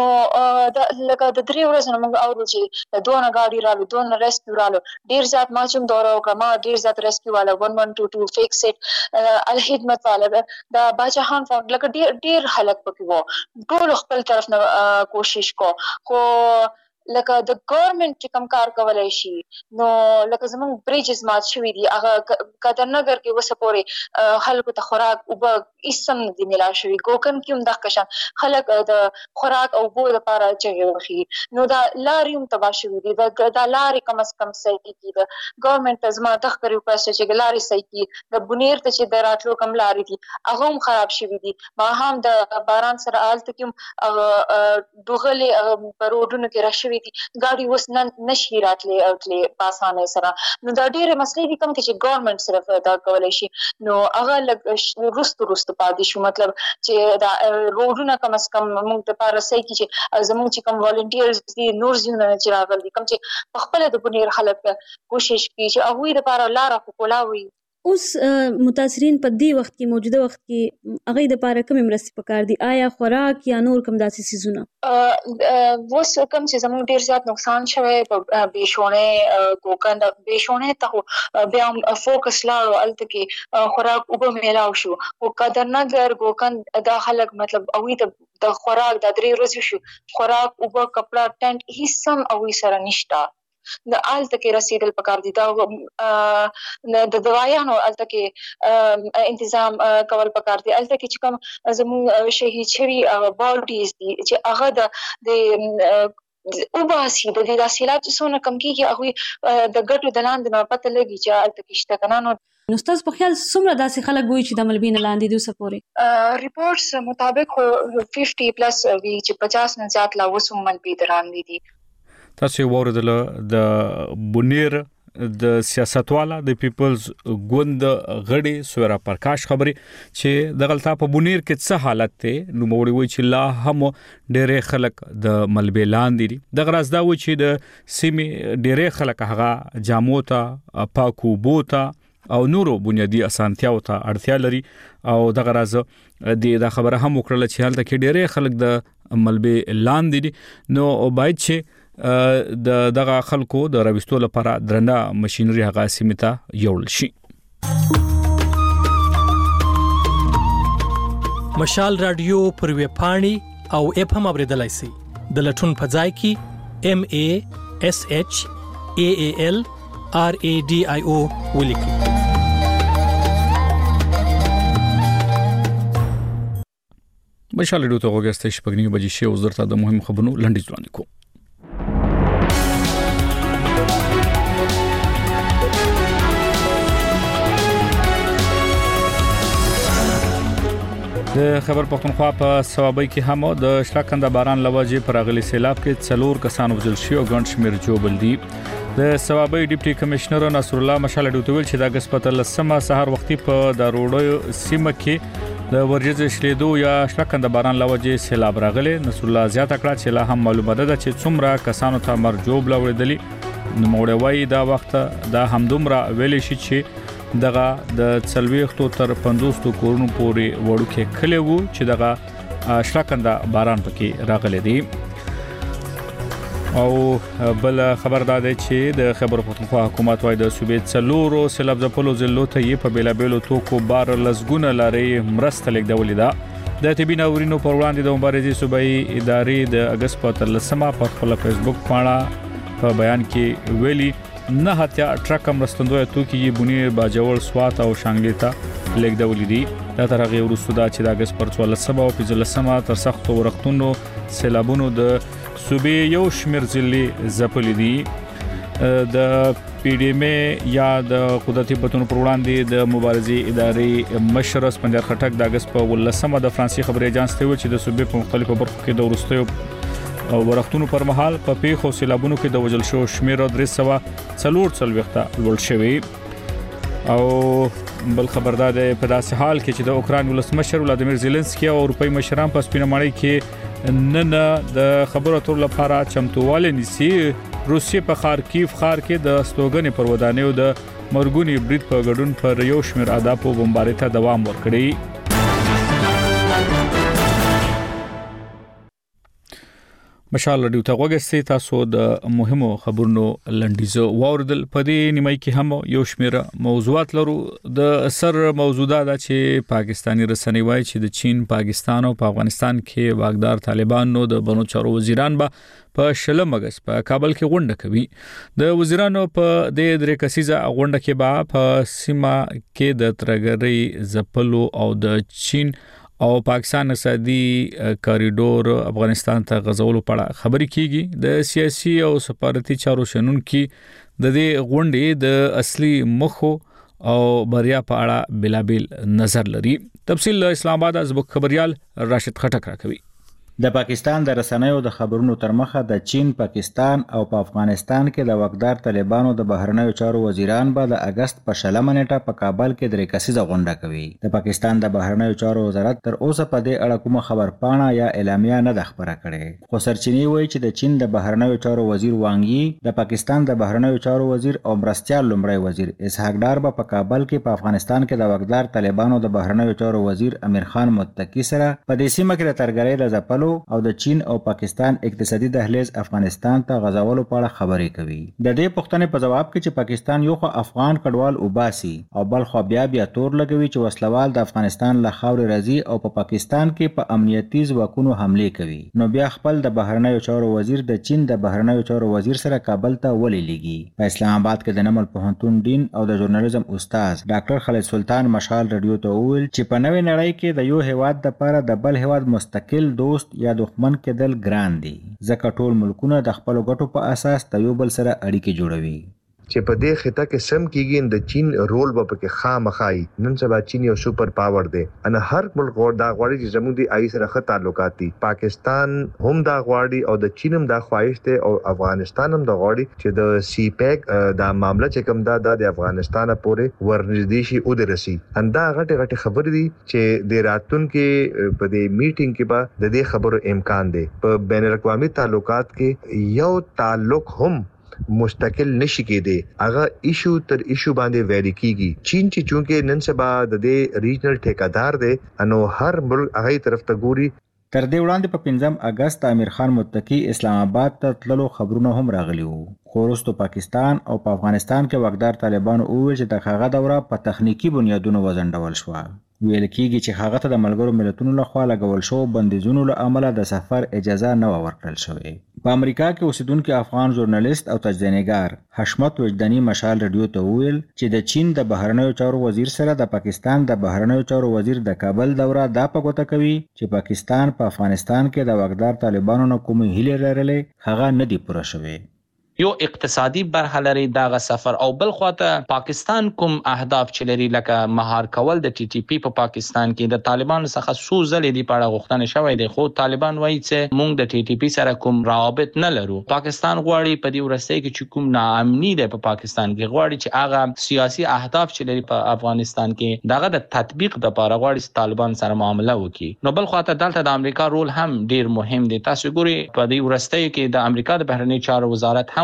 لکه د درې ورځو نه موږ اورو چې دونه ګاډي رالو دونه ریسکیو رالو ډېر زیات ما چې هم دوره وکړه ما ډېر زیات ریسکیو والا ون ون ټو ټو فیکس اټ الخدمت والا د باچا خان فاونډ لکه ډېر ډېر خلک پکې وو ټولو خپل طرف نه کوشش کو خو لکه د ګورنمنت چې کوم کار کولای شي نو لکه زموږ بریجز مات شوي دي هغه قدرنګر کې اوسه پورې خلکو ته خوراک اوبه هېڅ هم نه دي میلاو شوي ګوکن کې هم دغه شان خلک د خوراک او اوبو لپاره چغې وهي نو دا لارې هم تباه شوي دي دا لارې کم از کم صحیح کړي د ګورنمنت ته زما دغه ریکویسټ چې لارې صحیح کړي د بونیر ته چې د راتلو کوم لارې دي هغه هم خراب شوي دي ما هم د باران سره هلته کې هم هغه ډوغلې په روډونو کې را شوي دي ګاډي اوس نشي راتلی او تلی په اسانۍ سره نو دا ډېرې مسلې دي کوم چې ګورنمنټ صرف دا کولی شي نو هغه لږ وروستو وروستو پاتې شو مطلب چې دا روډونه کم از کم موږ دپاره صحیح کړي چې زموږ چې کوم والنټیرز دي نور ځایونه نه چې راغلي دي کوم چې په خپله د بونیر خلک کوشش کړي چې هغوی دپاره لاره خو کولا وي اوس متاثرین په دې وخت کې موجوده وخت کې هغوی دپاره کومې مرستې پکار دي آیا خوراک یا نور کوم داسې څیزونه اوس کوم چې زموږ ډېر زیات نقصان شوی په بېشونې کوکن بېشونې ته خو بیا هم فوکس لاړو هلته کې خوراک اوبه میلاو شو خو قدرنګر ګوکن دا خلک مطلب هغوی ته د خوراک دا درې ورځې شو خوراک اوبه کپړه ټنټ هېڅ هم هغوی سره نشته د هلته کې رسېدل پکار دي دا د دوایانو هلته کې انتظام کول پکار دي هلته کې چې کوم زموږ شهید شوي باډیز دي چې هغه د وباسي د دې دا سیلاب چې څونه کم کېږي هغوی د ګټو د لاندې نه پته لګي چې هلته کې شته که نه نو نو ستاسو په خیال څومره داسې خلک وایي چې د ملبې نه لاندې دي اوسه پورې ریپورټس مطابق خو ففټي پلس وي چې پچاس نه زیات لا اوس هم ملبې د لاندې دي تاسو واوریدل د بونیر د سیاستواله د پیپلز ګوند غړي سویرا پرکاش خبري چې د غلطه په بونیر کې څه حالت ته نو موړي وي چې لا هم ډېرې خلک د ملبې لاندې دي د غرض دا و چې د سیمې ډېرې خلک هغه جامو ته پاکو بوتا او نورو بنیادی اسانتیاو ته اړتیا لري او د غرض د دا خبره هم وکړه چې حالت کې ډېرې خلک د ملبې لاندې دي نو باید چې د دغه خلکو د راوستلو لپاره درنه ماشينري هغه سیمه ته یوړل شي مشال رادیو پر وی پاڼي او اپ هم اوریدلای شي د لټون په ځای کې ام ا اس اچ ا ا ال ار ا ډي اي او ولیکي مشال رادیو ته وګورئ شپږ بجې شی اوس درته د مهم خبرونو لنډیز وړاندې کوم د خبر پښتونخوا په سوابۍ کې هم د شراکنده باران لوجه پر غلي سیلاب کې څلور کسان وژل شوي او ګڼ شمېر جوړ دي د سوابۍ ډیپټي کمشنر نصر الله مشال ډوتویل چې د اگست په لسمه سحر وختي په د روډو سیمه کې د ورجز شلیدو یا شراکنده باران لوجه سیلاب راغلي نصر الله زیاته کړه چې لا هم معلومه ده چې څومره کسانو ته مرجوب لوړېدلي نوموړی دا وخت دا همدومره ویل شي چې دغه د څلويختو تر پنځوستو کورونو پورې وړوکې کلی وو چې دغه شراکنده باران پکې راغلی دی. او بل خبر دا دی چې د خیبر پختونخوا حکومت وايي د صوبې څلورو سیلاب ځپلو ضلعو ته یې په بیلابیلو توکو بار لزګونه لارې مرسته لیږدولې ده. د طبي ناورینو پر وړاندې د مبارزې صوبایي ادارې د اگست په اتلسمه په خپل فیسبوک باندې په بیان کې ویلي نه هتیا ټرک مرستندوی توکي یې بونی باجوړ سوات او شانګلې ته لیږدولې دي. دا تر هغه وروسته دا چې د اگست پر څوارلسمه او پنځلسمه تر سختو ورښتونو سیلابونو د صوبې یو شمیر ضلع ځپلې دي. د پی ډی ایم یا د قدرتي بتونو پر وړاندې د مبارزې ادارې مشر اسپندر خټک د اگست په ولسمه د فرانسې خبري اژانس ته ویل چې د صوبې په مختلفو برخو کې د ورستیو ورښتونو پر مهال په پیښو سیلابونو کې د وژل شو شمیر درې سوه څلور څلوېښت لوړ شوی. او بل خبردار دی په داسې حال کې چې د اوکران ولسمشر ولادیمیر زيلنسکي او اروپאי مشران په سپینه ماڼۍ کې نن د خبرو اترو لپاره چمتووالی نیسي. روسیې په خارکیف ښار کې د ستوګنې پر ودانیو د مرګونی برید په ګډون پر یو شمیر اهدافو بمبارۍ ته دوام ورکړی. مشال رادیو ته وګورئ تاسو د مهمو خبرونو لنډیزو واوردل. په دې نیمه کې هم یو شمیر موضوعات لرو. د سر موضوع دا ده چې پاکستانی رسنۍ وايي چې د چین، پاکستان او په افغانستان کې واګدار طالبانو د بنو چارو وزیران به په شلم اگست په کابل کې غونډه کوي. د وزیرانو په د درې کسیزه غونډه کې به په سیمه کې د ترګری زپلو او د چین او پاکستان اقتصادي کاریډور افغانستان ته غځولو په اړه خبرې کیږي. د سیاسي او سفارتي چارو شنونکو د دې غونډې د اصلي مخو او بریا په اړه بلابل نظر لري. تفصیل اسلام آباد از خبريال راشد خټک راکوي. د پاکستان د رسنیو د خبرونو تر مخه د چین، پاکستان او په افغانستان کې د واګدار طالبانو د بهرنیو چارو وزیران به د اگست په شلمه نیټه په کابل کې درې کسیزه غونډه کوي. د پاکستان د بهرنیو چارو وزارت تر اوسه په دې اړه کومه خبر پاڼه یا اعلامیه نه ده خبره کړې. خو سرچینې وایي چې د چین د بهرنیو چارو وزیر وانګ یي، د پاکستان د بهرنیو چارو وزیر او مرستیال لومړی وزیر اسحاق ډار به په کابل کې په افغانستان کې د واګدار طالبانو د بهرنیو چارو وزیر امیر خان متقی سره په دې سیمه کې د ترګری د ځپلو او د چین او پاکستان اقتصادي دهلیز افغانستان ته غځولو په اړه خبرې کوي. د دې پوښتنې په جواب کې چې پاکستان یو خو افغان کډوال وباسي او بل خو بیا بیا تور لګوي چې وسلوال د افغانستان له خاورې راځي او په پا پاکستان کې په امنیتي ځواکونو حمله کوي، نو بیا خپل د بهرنیو چارو وزیر د چین د بهرنیو چارو وزیر سره کابل ته ولې لیږي. په اسلام آباد کې د نمل پوهنتون ډین او د ژورنالیزم استاد ډاکټر خالد سلطان مشال رادیو ته وویل چې په نوې نړۍ کې د یو هیواد د لپاره د بل هیواد مستقل دوست یا دښمن کېدل ګران دي، ځکه ټول ملکونه د خپل ګټو په اساس د یو بل سره اړیکې جوړوي. چې په دې خطه کې سم کېږي د چین رول به پکې خامخای. نن سبا چین یو سپر پاور دی، ان هر ملک ور دا غواړي چې زموږ د آی سره ښه تعلقات دي. پاکستان هم دا غواړي او د چین هم دا خواهش دی او افغانستان هم دا غواړي چې د سی پیک دا معاملہ چې کوم دا د افغانستان پورې ورنږدې شي او درسي. اندا غټه غټه خبرې دي چې د راتون کې په دې میټینګ کې به د دې خبرو امکان دی. په بین الاقوامي تعلقات کې یو تعلق هم مستقل نشي کېده، هغه ایشو تر ایشو باندې ویری کیږي. چین چې چونکه نن سبا د دې ریجنل ټیکادار دی، انو هر ملک هغه طرف ته ګوري. تر دې وړاندې په پنځم اگست امیر خان متقی اسلام آباد ته تللو خبرونه هم راغلي وو. خو وروسته پاکستان او په افغانستان کې واګدار طالبانو وویل چې د هغه دوره په تخنیکی بنیادونو وزنډول شوه. ویل کېږي چې هغه ته د ملګرو ملتونو لخوا لګول شو بندیزونو له امله د سفر اجازه نه ورکړل شوې. په امریکا کې اوسیدونکو افغان ژورنالیست او تجزیه‌نګار حشمت وجداني مشال رادیو ته ویل چې د چین د بهرنیو چارو وزیر سره د پاکستان د بهرنیو چارو وزیر د کابل دوره دا په ګوته کوي چې پاکستان په افغانستان کې د واګدار طالبانو نه کومې هیلې لرلې هغه نه دي پوره شوې. یو اقتصادي برخه لري دغه سفر او بل خواته پاکستان کوم اهداف چې لري لکه مهار کول د ټي ټي پی په پاکستان کې د طالبانو څخه څو ځلې دی په اړه غوښتنه شوې ده، خو طالبان وایي چې موږ د ټي ټي پی سره کوم روابط نه لرو. پاکستان غواړي په دې ورسته کې چې کوم ناامني ده په پاکستان کې غواړي چې هغه سیاسي اهداف چې لري په افغانستان کې دغه د تطبیق د لپاره غواړي چې طالبان سره معامله وکړي. نو بل خواته دلته د امریکا رول هم ډیر مهم دی. تاسو ګوري په دې ورسته کې د امریکا د بهرنی چارو وزارت هم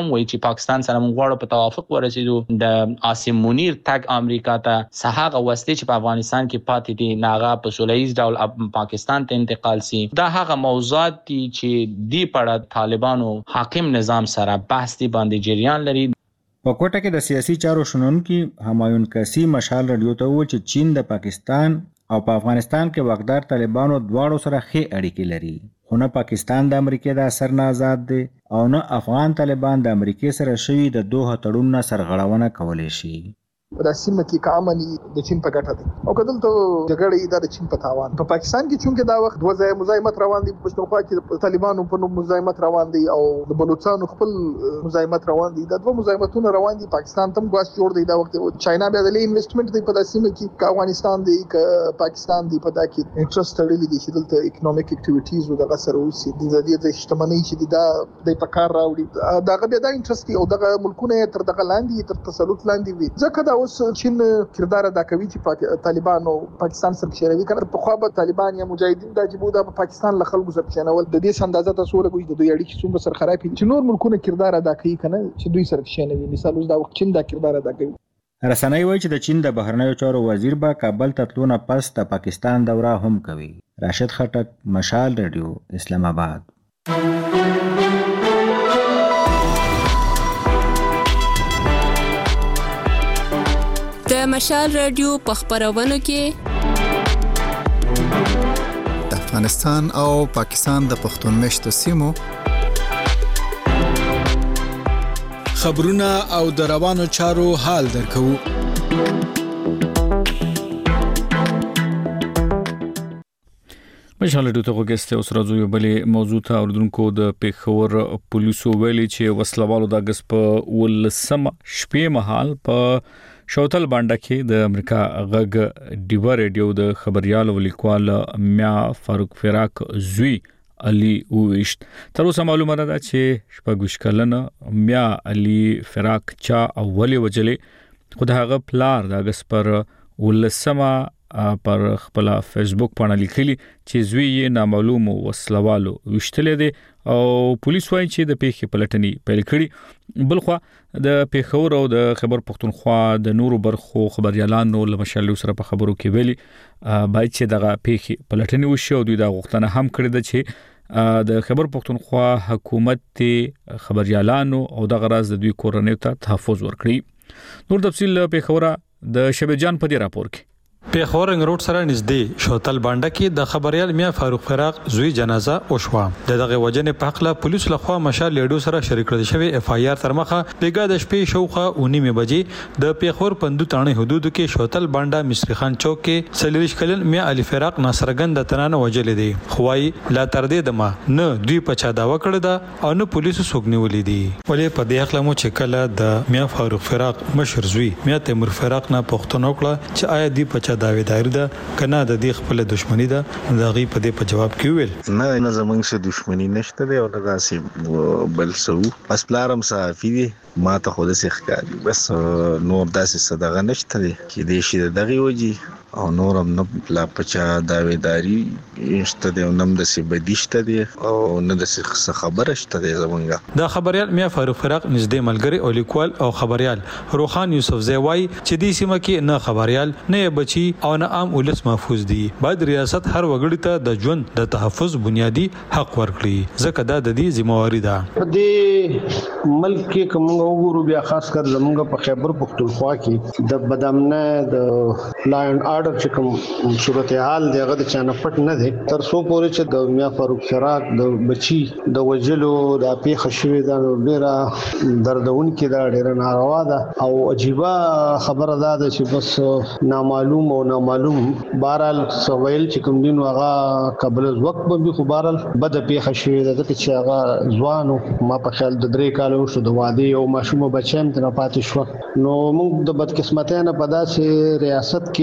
هم وایي چې پاکستان سره موږ غواړو په توافق ورسېدو د عاصم منیر تګ امریکا ته صحاغه وسلې چې په افغانستان کې پاتې دي ناغه په سولهییز ډول پاکستان ته انتقال سي. دا هغه موضوعات دي چې دی په طالبانو حاکم نظام سره بحث دی باندې جریان لري. په کوټه کې د سیاسي چارو شنونکي همایون کسی مشال رادیو ته و چې چین د پاکستان او په افغانستان کې واقدار طالبانو دواړو سره ښې اړیکې لري، خو نه پاکستان د امریکای د اثر نه آزاد دی او نه افغان طالبان د امریکای سره شوي د دوه تړون نه سرغړونه کولی شي. په سیمه کې کامني د چین په ګټه دي او کدل ته جګړه د چین په تاوان. په پاکستان کې چونکه دا وخت دوه ځای مزاحمت روان دي، پښتونخوا کې طالبانو په نوم مزاحمت روان دي او د بلوچستان خپل مزاحمت روان دي. دا دوه مزاحمتونه روان دي. پاکستان تم غواس جوړ دی دا وخت. چاینا بیا د انویسټمنټ دی په سیمه کې، کا افغانستان دی کا پاکستان دی په دا کې انټرست لري دي چې دلته اکونومیک اکټیویټیز او د غسر اوسي د زیاتې د اجتماعي چې دا د پکار راوړي دا غبي دا انټرست او د ملکونه تر دغه لاندې تر تسلط لاندې وي. ځکه دا اوس چین کردار ادا کوي چې طالبان او پاکستان سره شریک کړي. په خو به طالبان یا مجاهدین د جبهه د پاکستان له خلکو سره شنول د دې اندازه تاسو لګوي د دوی اړیکې څومره سره خراب دي چې نور ملکونه کردار ادا کوي کنه چې دوی سره شنوي. مثال اوس دا وخت چین دا کردار ادا کوي. رسنۍ وایي چې د چین د بهرنیو چارو وزیر به کابل ته تلونه پس د پاکستان دوره هم کوي. راشد خټک، مشال رادیو، اسلام آباد. د مشال رادیو په خبرونو کې د افغانستان او پاکستان د پښتون مشتو سیمو خبرونه او د روانو چارو حال درکو. مشال رادیو ته وګورئ اوس راځو یو بلې موضوع ته. اردوونکو د پیښور پولیسو ویلي چې وسلوالو د اگست په ولسمه شپې مهال په شوتل بانډه کې د امریکا غږ ډیوا ریډیو د خبريال ولیکوال میا فاروق فراق زوی علي وویشت. تر اوسه معلومه ده چې شپږ کلنه میا علي فراق چا اولي وجلې خو د هغه پلار د اگست پر ولسمه پر خپل فیسبوک باندې لیکلي چې زوی یې نامعلوم وسلوالو وشتلې دي او پولیس وايي چې د پیښې پلټنې پیل کړي. بلخو د پیښور او د خبر پښتونخوا د نورو برخو خبريالانو لمشالو سره په خبرو کې ویلي باید چې دغه پیښې پلټنې وشي او دوی دا غوښتنه هم کړې ده چې د خبر پښتونخوا حکومت خبريالانو او د غراز د دوی کورنۍ ته تحفظ ورکړي. نور تفصیل پیښور د شبه جان په دې راپور کې. پیښور رنګ روډ سره نږدې شوتل بانډه کې د خبريال میا فاروق فراق زوی جنازه وشوه. د دغه وجنې په حق له پولیس لخوا مشال لیډو سره شریک کړل شوی اف آی آر تر مخه بیګا د شپې شوخه اونیمه بجې د پیښور پندو تانه حدودو کې شوتل بانډه مصری خان چوک کې سلیریش کلن میا علي فراق ناصرګند تنانه وجلې دي. خوای لا تر دې دمه نه دوی په چا داوا کړی دا او نه پولیسو سوګنی ولې دي. ولې په دې حق له مو چې کله د میا فاروق فراق مشر زوی میا تیمور فراق نه پښتنو کړه چې آیا دی په چا داویدار ده کنه د دې خپل دښمنی ده دا غي په دې په جواب کې ویل نه نه زمونږ سره دښمنی نشته دی او نه داسې بل څه بس پلارم صحافي دی ما ته خو د ښکاری بس نور داسې صدقه نشته دی چې دې شي دغه وږي او نورم نه لا پچا داویداری شته دی او نم د سی بدیشته دی او نه د څه خبره شته دی زمونږه. دا خبريال میا فاروق فراق نږدې ملګری او لیکوال او خبريال روخان یوسف زیوای چې دې سیمه کې نه خبريال نه بچي او نه عام ولس محفوظ دي. باید ریاست هر وګړي ته د ژوند د تحفظ بنیادی حق ورکړي ځکه دا د دې ذمہواری ده. په دې ملک کې کوم وګورو بیا خاص کر زمونږ په خیبر پختونخوا کې د بدامنه د لاین آرډر چې کوم صورتحال دی هغه د چانه پټ نه دی تر څو پورې چې د میا فاروق فراق د بچي د وجلو د پیښه شوې ده نو ډیره دردونکې ده ډیره ناروا ده او عجیبه خبره ده چې بس نامعلوم او نامعلوم بهرحال سویل چې کوم دین هغه قبل وخت به خو بهرحال بد پیښه شوې ده چې هغه ځوانو ما په خیال د درې کالو شو د واده او ماشوم بچیم ته پاتې شو. نو موږ د بدقسمتۍ نه په داسې ریاست کې او بیا په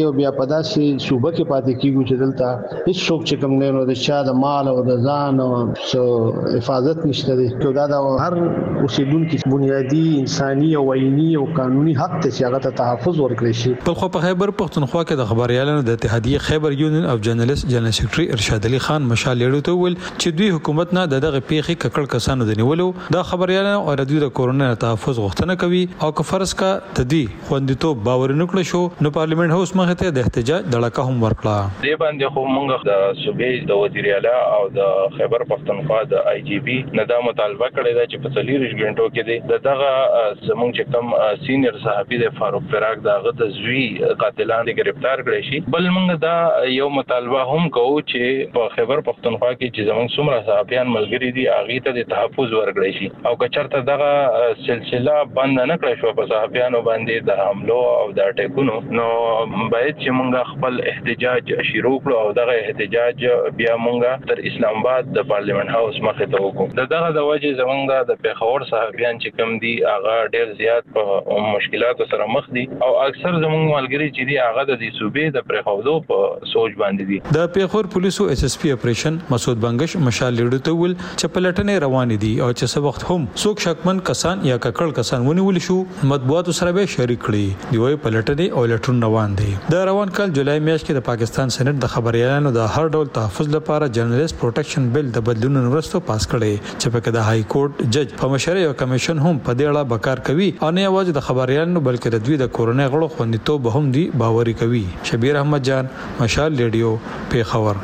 په داسې صوبه کې پاتې کیږو چې دلته هیڅ څوک چې کوم نه نو د چا د مال او د ځان او حفاظت نشته دی. دا د هر اوسیدونکو بنیادی انساني او عیني او قانوني حق ته چې هغه ته تحفظ ورکړي شي. په خو په خیبر پښتونخوا کې د خبريالانو د اتحادیه خیبر یونین اف جرنالست جنرال سیکریټري ارشاد علي خان مشال لیډو ته ویل چې دوی حکومت نه دغه پیخي ککړ کسانو د نیولو د خبريالانو او د دوی د کورونا تحفظ غوښتنه کوي او که فرض کا د دې خوندیتوب باور نه کړ شو نو پارلیمنت هاوس مخه ته د احتجاج دړکه هم ورکړه. دې باندې خو موږ د صوبې د وزیر اعلی او د خیبر پښتونخوا د آی جی بي نه دا مطالبه کړې ده چې په څلور غنټو کې د دغه زمونږ چې کوم سینیئر صحافي د فاروق فراق دغه د زوی قاتلان گرفتار کړي شي. بل موږ دا یو مطالبه هم کوو چې په خیبر پښتونخوا کې چې زمونږ څومره صحافیان ملګری دي هغه ته د تحفظ ورکړي شي او که چېرته دغه سلسله بند نه کړی شو په صحافیانو باندې د حملو او د اټیکونو نو باید چې موږ خپل احتجاج شروع کړو او دغه احتجاج بیا موږ تر اسلام آباد د پارلیمنت هاوس مخه ته وکړو. دغه د وجه زمونږ د پیښور صحافیان چې کوم دي هغه ډېر زیات په مشکلاتو سره مخ دي او اکثر زمونږ ملګری چې دي هغه د دې صوبې د پرخودو په سوچ باندې دي. د پیښور پولیسو اس اس پی اپریشن مسعود بنگش مشال لیډو ته ویل چې پلټنې روان دي او چې څه وخت هم څوک شکمن کسان یا ککړ کسان ونیول شو مطبوعاتو سره به شریک کړي دی. وایي پلټنې او لټون روان دي. د روان کال جولای میاشت کې د پاکستان سېنات د خبريالانو د هر ډول تحفظ لپاره جرنالست پروټیکشن بل د بدلون وروسته پاس کړي چې په کې د های کورټ جج په مشرۍ او کمیشن هم په دې اړه بکار کوي او نه یوازې د خبريالانو بلکې د دوی د کورونا غړو خوندیتوب هم دي باوري کوي. شبیر احمد جان مشال ریډیو پیښور.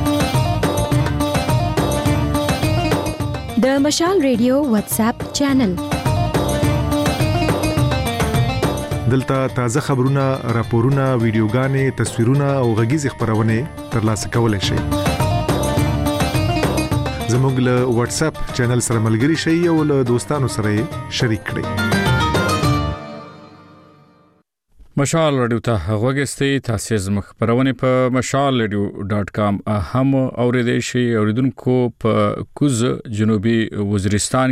د مشال ریډیو واتس اپ چینل دلته تازه خبرونه، راپورونه، ویډیوګانې، تصویرونه او غږیز خبرونه ترلاسه کولای شئ. زموږ له واتس اپ چینل سره ملګري شئ او له دوستانو سره شریک کړئ. مشال رادیو ته غوږستئ. تاسو زموږ خبرونه په مشال رادیو ډاټ کام هم اوریدئ شئ. اوریدونکو په کوز جنوبي وزیرستان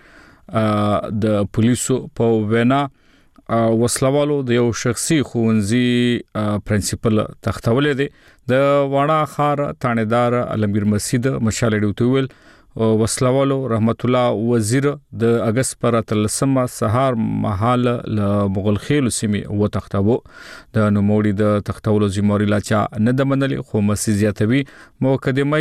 کې د پولیسو په وینا وسلوالو د یو شخصي ښوونځي پرنسپل تختولې دي. د واڼه خار تانیدار علمگیر مسجد مشال رادیو ته ویل وسلوالو رحمت الله وزیر د اگست پر تلسمه سهار محل ل مغل خیل سیمه و تختاو د نوموړي د تختولو ذمہواری لا چا نه د منلي خو مسیزیاتوي مقدمه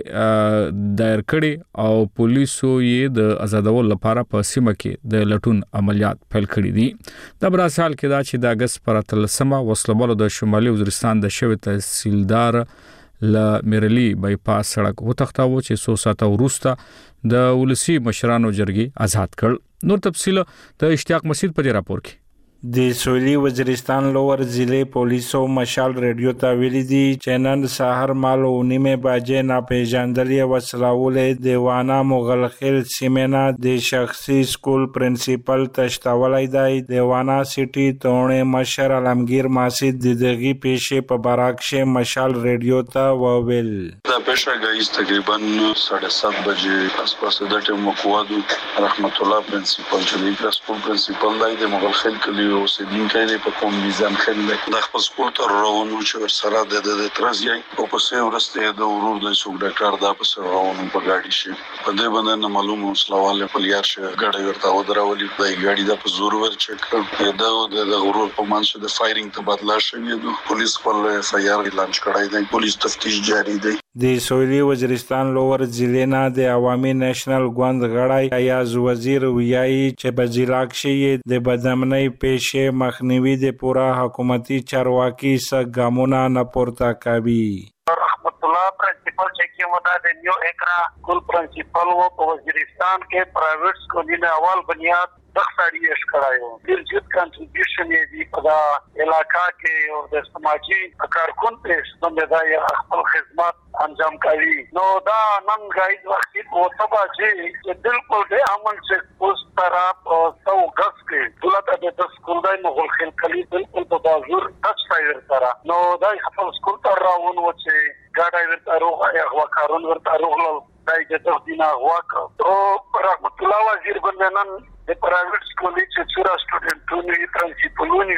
یې دایر کړي او پولیسو یې د آزادول لپاره په سیمه کې د لټون عملیات پیل کړي دي. د براسال کې دا چې د اگست پر تلسمه وسلوالو د شمالي وزیرستان د شوی تحصیلدار ل میرلی بایپاس سړک وتښتاو چې څو ساعته وروسته د ولسی مشرانو جرګي آزاد کړ. نور تفصیل د اشتیاق مسجد په راپور کې. د سویلي وزیرستان لوور ضلع پولیسو مشال ریډیو ته ویلي دي چې نن سحر مالو نیمه بجې ناپېژندلې وسلهولې د وانا مغلخیل سیمه د شخصي سکول پرنسپل تشتولای دی. د وانا سیټي تونه مشر علمگیر مسجد د دغه پیښې په براکشه مشال ریډیو ته وویل. دا پیښه غیس تقریبا ساڑھے سات بجې اس پاس د ټیم مقوادو رحمت الله پرنسپل چې د سکول پرنسپل دی د مغلخیل کلی او سیدونکو دی په کوم میزان خل د خپل سکول تر روانو چې سره د د ترازی او په سه ورسته د ورور د سوق ډاکټر دا په سره روانو په ګاډي شي په دې باندې معلومه وسلواله په لیار شي ګاډي ورته ودرولې د ګاډي د په زور ور چک کړ دا د ورور په منځ د فایرینګ ته بدلا شوی دی. پولیس خپل اف آی آر لانچ کړی دی. پولیس تفتیش جاری دی. د سویلي وزیرستان لوور ضلع نه د عوامي نېشنل ګوند غړی ایاز وزیر ویایي چې په ضلع کې د بدامنۍ پیښې مخنیوي د پورا حکومتي چارواکي سره ګامونه نه پورته کوي. رحمت الله پرنسپل چې کومه د نیو اکرا کول پرنسپل و په وزیرستان کې پرایویټ سکولونو اول بنیاد دغساری اشکرایو ډیر جد کنټریبیوشن یې دی په دا علاقہ کې او د سماجی کارکون په باندې دا خپل خدمات انجام کوي. نو دا نن غایز وخت په سبا چې بالکل د امن چې اوس طرف او تو غس کې دولت د سکول د مغول خل کلی بالکل په بازور ټچ فایر سره نو دا خپل سکول تر راون و چې ګاډي ورته روغه هغه کارون ورته روغل دای د تخدینا واک او رحمت الله وزیر بندنن د پرایویټ سکول چې څورا سټوډنټونو یې پرنسپلونو وی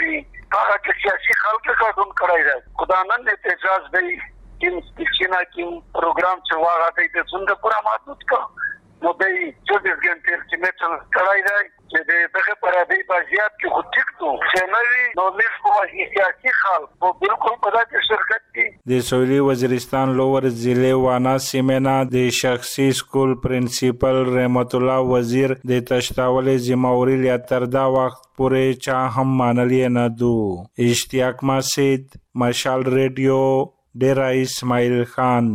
هغه چې سیاسي خلک ګډون کړی دی خدانن احتجاج دی کوم چې کوم پروګرام چې واغه دی د څنګه پورا محدود کا نو دی چوبیس غنټې چې میټل کړای دی چې دغه پر دې بازیات کې خو ټیک ته چې نوی نو موږ په سیاسي خلک او بالکل په دې شرکت کې د سویلي وزیرستان لوور ضلع وانا سیمنا د شخصي سکول پرنسپل رحمت الله وزیر د تشتاول ذمہواری لیا تر دا وخت پورې چا هم مانلې نه دو. اشتیاق مسجد، مشال ریډیو، ډیرا اسماعیل خان.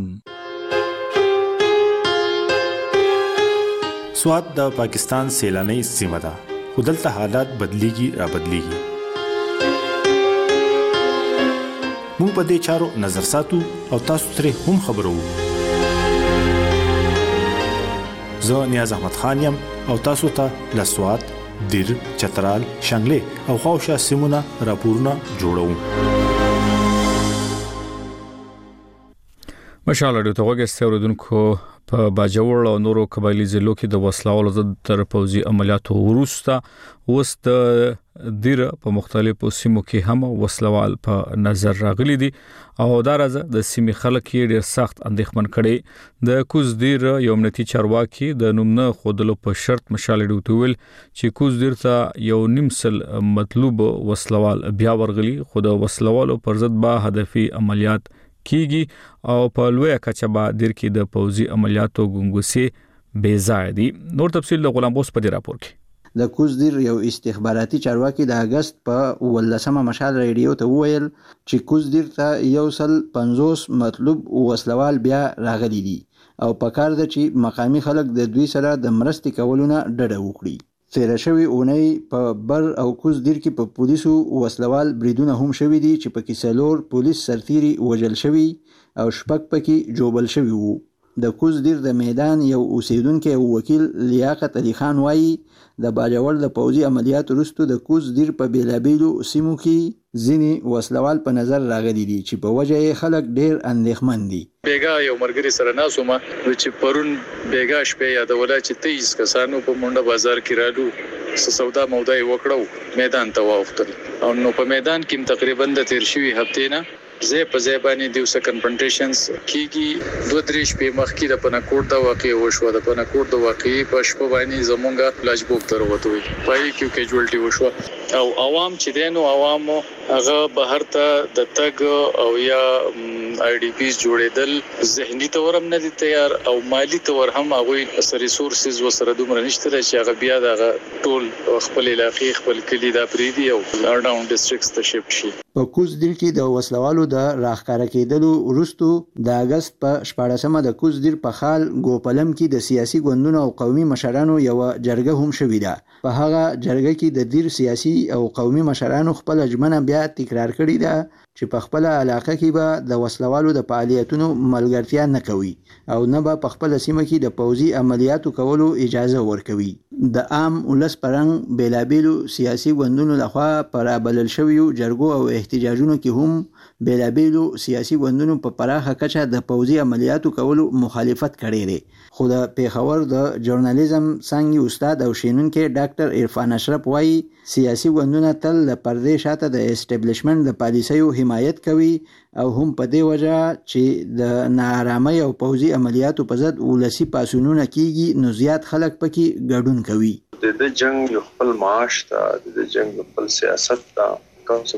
سوات د پاکستان سیلاني سیمه ده خو دلته حالات بدلیږي را بدلیږي. موږ په دې چارو نظر ساتو او تاسو ترې هم خبرو. زه نیاز احمد خان یم او تاسو ته له سوات، دیر، چترال، شانګلې او خواوشا سیمونه راپورونه جوړوم. مشال اړیو ته وګورئ اوردونکو په باجوړ او نورو قبایلی ضلعو کې د وسلوالو ضد تر پوځي عملیاتو وروسته اوس د دیر په مختلفو سیمو کې هم وسلوال په نظر راغلي دي او دا راځه د سیمې خلک یې ډېر سخت اندېښمن کړي. د کوز دیر یو امنیتي چارواکي د نومنه خودلو په شرط مشال اړیو ته ویل چې کوز دیر ته یو نیم سل مطلوب وسلوال بیا ورغلي خو د وسلوالو پر ضد به هدفي عملیات کیږي او په لوی کچه به دیر کې د پوځي عملیاتو ګنګوسې بې ځای دي. نور تفصیل د غلام بوس په دې راپور کې. د کوز دیر یو استخباراتي چارواکي د اگست په ولسمه مشال ریډیو ته وویل چې کوز دیر ته یو سل پنځوس مطلوب وسلوال بیا راغلي دي او په کار ده چې مقامی خلک د دوی سره د مرستې کولو نه ډډه وکړي. تیر شوی اونۍ په بر او کوز دیر کې په پولیسو وسلوال بریدونه هم شوي دي چې پکې څلور پولیس سرتیري وژل شوي او شپږ پکې جوبل شوي وو. د کوز دیر د میدان یو اوسیدونکو وکیل لیاقت علي خان وایي د باجوړ د پوځي عملیات وروسته د کوز دیر په بیلابیلو سیمو کې ځینې وسلوال په نظر راغلي دي چې په وجه یې خلک ډیر اندېښمن دي. بیګا یو مرګري سره ناسومه چې پرون بیګا شپه یادوله چې تیس کسانو په منډه بازار کې رالو سودا مودا وکړو میدان ته واوښتل او نو په میدان کې تقریبا د تیر شوی هفته نه زه په ځبانې دیو سه کنفرنټیشنز کیږي. دوه درې شپې مخکې د پناکوټ د واقع وشو د پناکوټ د واقع په شپه باندې زمونږه فلاش بوک تر وته وي پای کیو کیجوالټي وشو او عوام چې دینو عوامو هغه بهر ته د تګ او یا آی ډی پیز جوړېدل ذهني تورم نه دي تیار او مالی تور هم هغه سر ریسورسز وسره دومره نشته چې هغه بیا د ټول خپل علاقې خپل کلی د پریدي او ارډاون ډیسټریکټس ته شپ شي. په کوز دیر کې د وسلوالو د راخکاره کېدلو وروسته د اگست په شپاړسمه د کوز دیر په خال ګوپلم کې د سیاسي ګوندونو او قومي مشرانو یو جرګه هم شوې ده. په هغه جرګه کې د دیر سیاسي او قومي مشرانو خپل ژمنه بیا تکرار کړې ده چې په خپل علاقه کې به د وسلوالو د فعالیتونو ملګرتیا نه کوي او نه به په خپل سیمه کې د پوځي عملیاتو کولو اجازه ورکوي. د عام ولس پرنګ بیلابیلو سیاسي ګوندونو لخوا پر بلل شویو جرګو او احتجاجونو کې هم بیلابیلو سیاسي ګوندونو په پراخه کچه د پوځي عملیاتو کولو مخالفت کړی دی. خو د پیښور د ژورنالیزم څنګه استاد او شینونکو ډاکټر عرفان اشرف وایي سیاسي ګوندونه تل د پردې شاته د اسټابلیشمنت د پالیسیو حمایت کوي او هم په دې وجه چې د ناارامۍ او پوځي عملیاتو په ضد ولسی پاسونونه کیږي نو زیات خلک پکې ګډون کوي. د جنگ یو خپل معاش ته د جنگ خپل سیاست ته کوم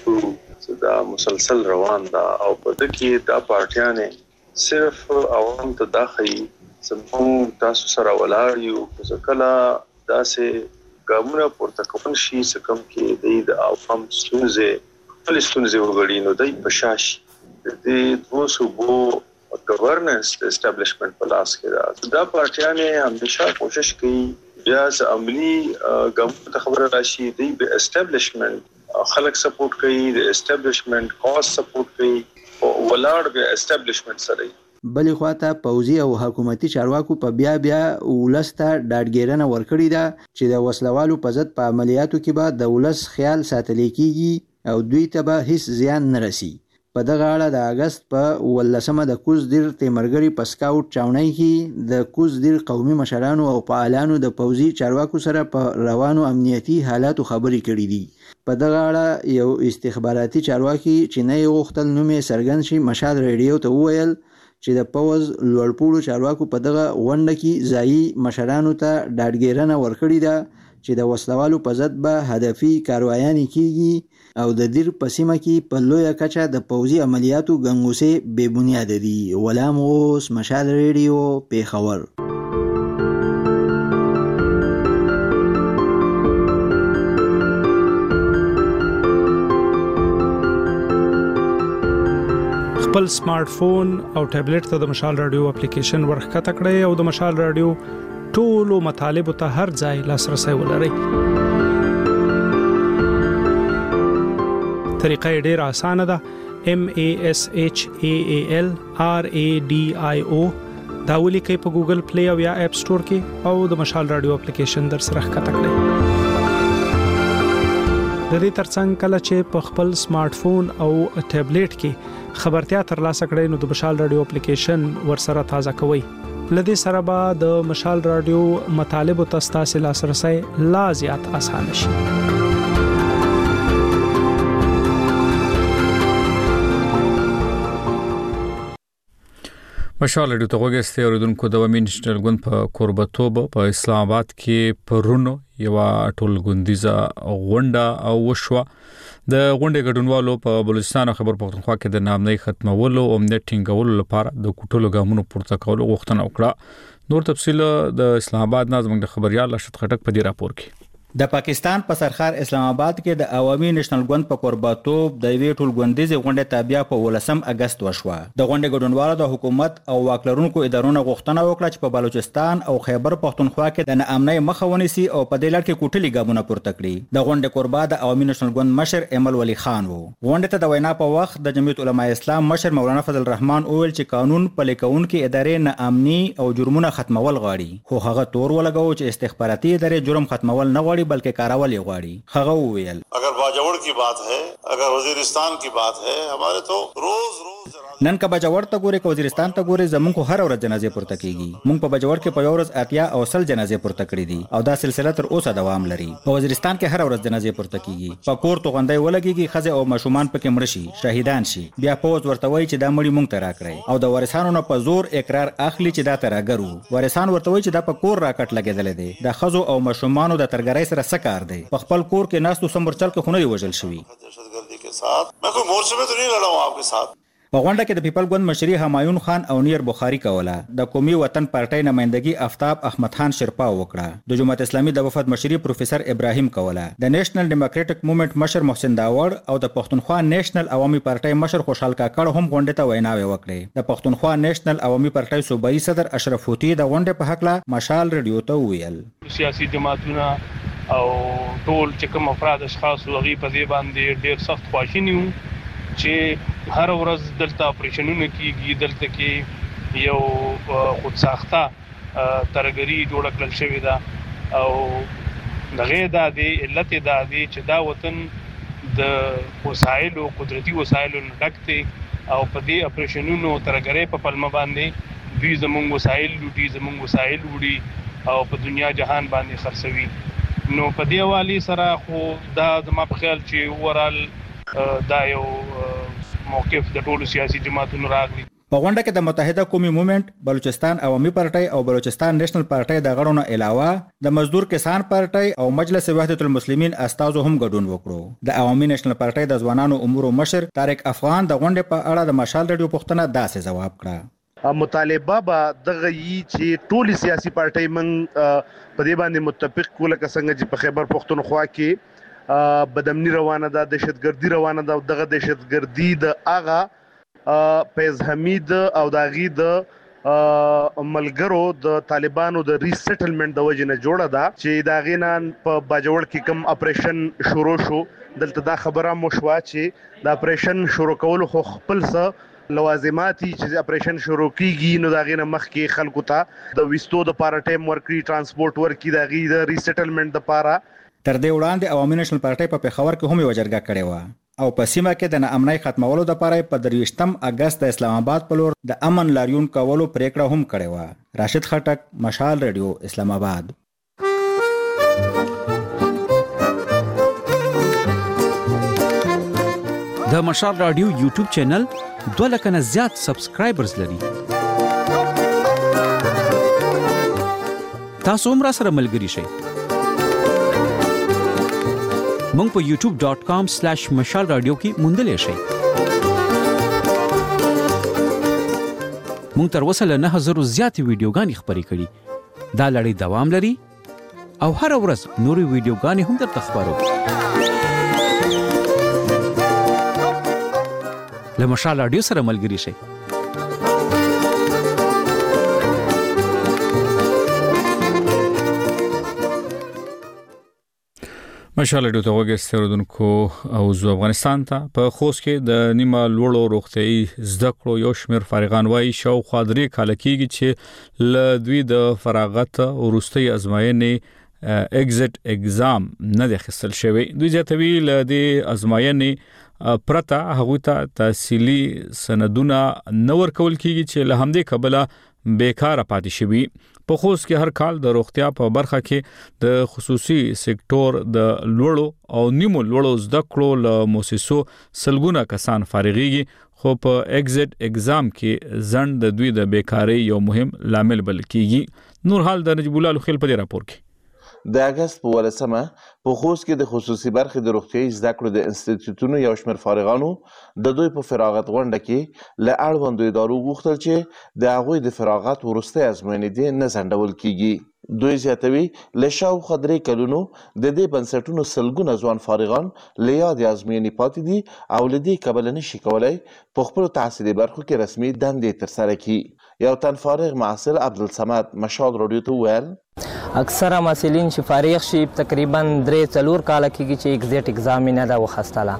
څه دا مسلسل روان دا او په دې کې دا پارټیانه صرف عوام ته داخلي سمون تاسو سره ولاړ یو ځکه داسې ګامونه پورته کول شي سکم کې د عوام ستونزې خپل ستونزې وګړي نو دای بشاش د دوه صوبو گورننس اسټابلیشمنت په لاس کې دا دا پارټیانه همیشه کوشش کوي بیا ز عملی ګامونه خبره راشي د اسټابلیشمنت خلک سپورټ کوي د اسټابلیشمنت کاز سپورټ کوي او ولاړ به اسټابلیشمنت سره بلې خواته پوځي او حکومتي چارواکو په بیا بیا ولسته ډاډګیرنه ورکړې ده چې د وسلوالو په ضد په عملیاتو کې به د ولس خیال ساتل کیږي او دوی ته به هیڅ زیان نه رسي. په دغه اړه د اگست په ولسمه د کوزدیر تیمرګری په سکاوټ چاونۍ کې د کوزدیر قومي مشرانو او فعالانو د پوځي چارواکو سره په روانو امنیتي حالاتو خبرې کړې دي. په دغه اړه یو استخباراتي چارواکي چې نه یې غوښتل نوم یې څرګند شي مشال ریډیو ته وویل چې د پوز لوړپوړو چارواکو په دغه غونډه کې ځایي مشرانو ته ډاډګیرنه ورکړې ده چې د وسلوالو په ضد به هدفي کاروایانې کیږي او د دیر په سیمه کې په لویه کچه د پوځي عملیاتو ګنګوسې بې بنیاده دي. غلام غوث، مشال ریډیو، پیښور. خپل سمارټ فون او ټابلیټ ته د مشال رادیو اپلیکیشن ورخکته کړئ او د مشال رادیو ټولو مطالبه ته هر ځای لاسرسي ولرئ. طریقه ډیره اسانه ده. M A S H A A L R A D I O دا ولیکئ په ګوګل پلی او یا اپ سٹور کې او د مشال رادیو اپلیکیشن در سره ښکته کړئ. د دې ترڅنګ کله چې په خپل سمارټ فون او ټابلیټ کې خبرتیا ترلاسه کړئ نو د مشال رادیو اپلیکیشن ورسره تازه کوئ. لدې سره به د مشال رادیو مطالبه ته تاسو لاسرسي لا زیات اسانه شي. مشال رادیو ته وګورئ اوریدونکو د ومن نېشنل ګوند په کوربتوب په اسلام آباد کې پرونو یو ټولګوندیزه غونډه او وشوه. د غونډې ګډونوالو په بلوچستان او خیبر پختونخوا کې د نامنۍ ختمولو او امنیت ټینګولو لپاره د کوټلو ګامونو پورته کولو غوښتنه وکړه. نور تفصیل د اسلام آباد نه زموږ د خبريال راشد خټک په دې راپور کې. د پاکستان په سرخار اسلام آباد کې د عوامي نېشنل ګوند په کوربتوب د وی ټولګوندیزه غونډه تابع په ولسم اگست وشوه. د غونډې ګډونوالو د حکومت او واکلرونکو ادارونو غوښتنه وکړه چې په بلوچستان او خیبر پختونخوا کې د ناامنۍ مخه ونیسي او په دې لړ کې کوټلي ګامونه پورته کړي. د غونډې کوربه د عوامي نېشنل ګوند مشر ایمل ولی خان وو. غونډې ته د وینا په وخت د جمعیت علماء اسلام مشر مولانا فضل الرحمن وویل چې قانون پلي کوونکې ادارې ناامني او جرمونه ختمول غواړي، خو هغه تور ولګاو چې استخباراتي ادارې جرم ختمول نه غواړي بلکې کارول अगर बाजावड़ की बात है, अगर वजीरिस्तान की बात है, हमारे तो रोज रोज نن که بجوړ ته ګوري که وزیرستان ته ګوري زمونږ هر ورځ جنازې پورته کیږي. مونږ په بجوړ کې په یو ورځ اتیا او سل جنازې پورته کړې دي او دا سلسله تر اوسه دوام لري. په وزیرستان کې هر ورځ جنازې پورته کیږي. په کور توغندۍ ولګيږي، خزه او ماشومان پکې مړ شي، شهیدان شي. بیا پوز ورته وایي چې دا مړی مونږ ته راکړي او د وارثانو نه په زور اقرار اخلي چې دا ترګرو. وارثان ورته وایي چې دا په کور راکټ لګیدل دي. د خزو او ماشومانو د ترګرۍ سره سکار دی. په خپل کور کې ناستو سمبرچل کې خونه وژل شوی. दहशतगर्दी के साथ मैं कोई मोर्चे में तो नहीं लड़ा हूं आपके साथ. په غونډه کې د پیپل ګوند مشري همایون خان او نیر بخاری کوله. د قومي وطن پارټۍ نمائندګي آفتاب احمد خان شرپا وکړه. د جماعت اسلامي د وفد مشري پروفیسور ابراهیم کوله. د نېشنل ډیموکراټک موومېنټ مشر محسن داوړ او د پښتونخوا نېشنل عوامي پارټۍ مشر خوشحال کاکړ هم غونډه ته ویناوي وکړې. د پښتونخوا نېشنل عوامي پارټۍ صوبایي صدر اشرف هوتی د غونډې په حق له مشال ریډیو ته ویل سیاسي جماعتونه او ټول چې کوم افراد اشخاص وغي په دې باندې ډېر سخت خواشینی وو چې هر ورځ دلته اپریشنونه کیږي. دلته کې یو خود ساخته ترګری جوړ کړل شوی دا او دغه د دې علت د دې چې دا وطن د وسایلو قدرتي وسایلو ډکته او په دې اپریشنونو ترګری په پلمه باندې دوی زموږ وسایل لوټي، زموږ وسایل وړي او په دنیا جهان باندې خرڅوي. نو په دې حواله سره خو دا زما په خیال چې اورال دا یو موقف د ټولو سیاسي جماعتونو راغلی. په غونډه کې د متحده قومي موومېنټ، بلوچستان عوامي پارټۍ او بلوچستان نېشنل پارټۍ د غړو نه علاوه د مزدور کسان پارټۍ او مجلس وحدت المسلمین استازو هم ګډون وکړو. د عوامي نېشنل پارټۍ د ځوانانو امور مشر طارق افغان د غونډې په اړه د مشال رادیو پوښتنه داسې جواب کړه. مطالبه به دغه یي چې ټولي سیاسي پارټۍ من په دې باندې متفق کوله که څنګه چې په خیبر پختونخوا کې بدامنی روانه ده، دهشتګردي روانه ده او دغه دهشتګردي د اغا فیض حمید او د اغي د ملګرو د طالبانو د ریسټلمنټ د وجې نه جوړه ده چې د اغي نن په باجوړ کې کوم اپریشن شروع شو. دلته دا خبره مو شوه چې د اپریشن شروع کول خو خپل څه لوازماتي چې اپریشن شروع کیږي نو دا غینه مخ کې خلکو ته د وستو د پاره ټیم ورکړي، ترانسپورت ورکړي، د غي د ریسټلمنټ د پاره. تر دې وړاندې عوامي نېشنل پارټۍ په پیښور کې هم یو جرګه کړې و او په سیمه کې د ناامنۍ ختمولو لپاره په درویشتم اگست د اسلام آباد په لور د امن لاریون کولو پریکړه هم کړې و. راشد خټک، مشال ریډیو، اسلام آباد. د مشال رادیو یوټیوب چینل دوه لک نه زیات سبسکرایبرز لري. تاسو هم را سره ملګري شئ. مونږ په یوټیوب ډاٹ کام سلیش مشال رادیو کې موندلی شئ. مونږ تر اوسه له نه زرو زیاتې ویډیوګانې خپرې کړي. دا لړۍ دوام لري او هر ورځ نورې ویډیوګانې هم درته خپرو. له مشال رادیو سره ملګري شئ. مشال رادیو ته وګورئ سرودونکو او زو افغانستان ته په خوست کې د نیمه لوړو روغتيایي زده کړو یو شمېر فارغان وایي شاوخوا درې کاله کېږي چې له دوی د فراغت وروستۍ ازموینې اگزیټ اگزام نه دی اخیستل شوی. دوی زیاتوي له دې ازموینې پرته هغوی ته تحصیلي سندونه نه ورکول کېږي چې له همدې کبله بیکاره پاتې شوي. په خوست کې هر کال د روغتیا په برخه کې د خصوصي سکتور د لوړو او نیمو لوړو زده کړو له مؤسسو سلګونه کسان فارغيږي، خو په اگزیټ اگزام کې ځنډ د دوی د بیکاری یو مهم لامل بل کېږي. نور حال د نجیب الله خیل په دې راپور کې. د اگست په ولسمه په خوست کې د خصوصي برخې د روغتیايي زده کړو د انسټیټیوټونو یو شمېر فارغانو د دوی په فراغت غونډه کې له اړوندو ادارو غوښتل چې د هغوی د فراغت وروستۍ ازموینې دې نه ځنډول کیږي. دوی زیاتوي له شاوخوا درې کلونو د دې بنسټونو سلګونه ځوان فارغان له یادې ازموینې پاتې دي او له دې کبله نشي کولی په خپلو تحصیلي برخو کې رسمي دندې ترسره کړي. یو تن فارغ محصل عبدالصمد مشال رادیو ته وویل اکثره محصلین چې فارغ شي تقریبا درې څلور کاله کېږي چې اگزیټ اگزام یې نه ده وخیستله.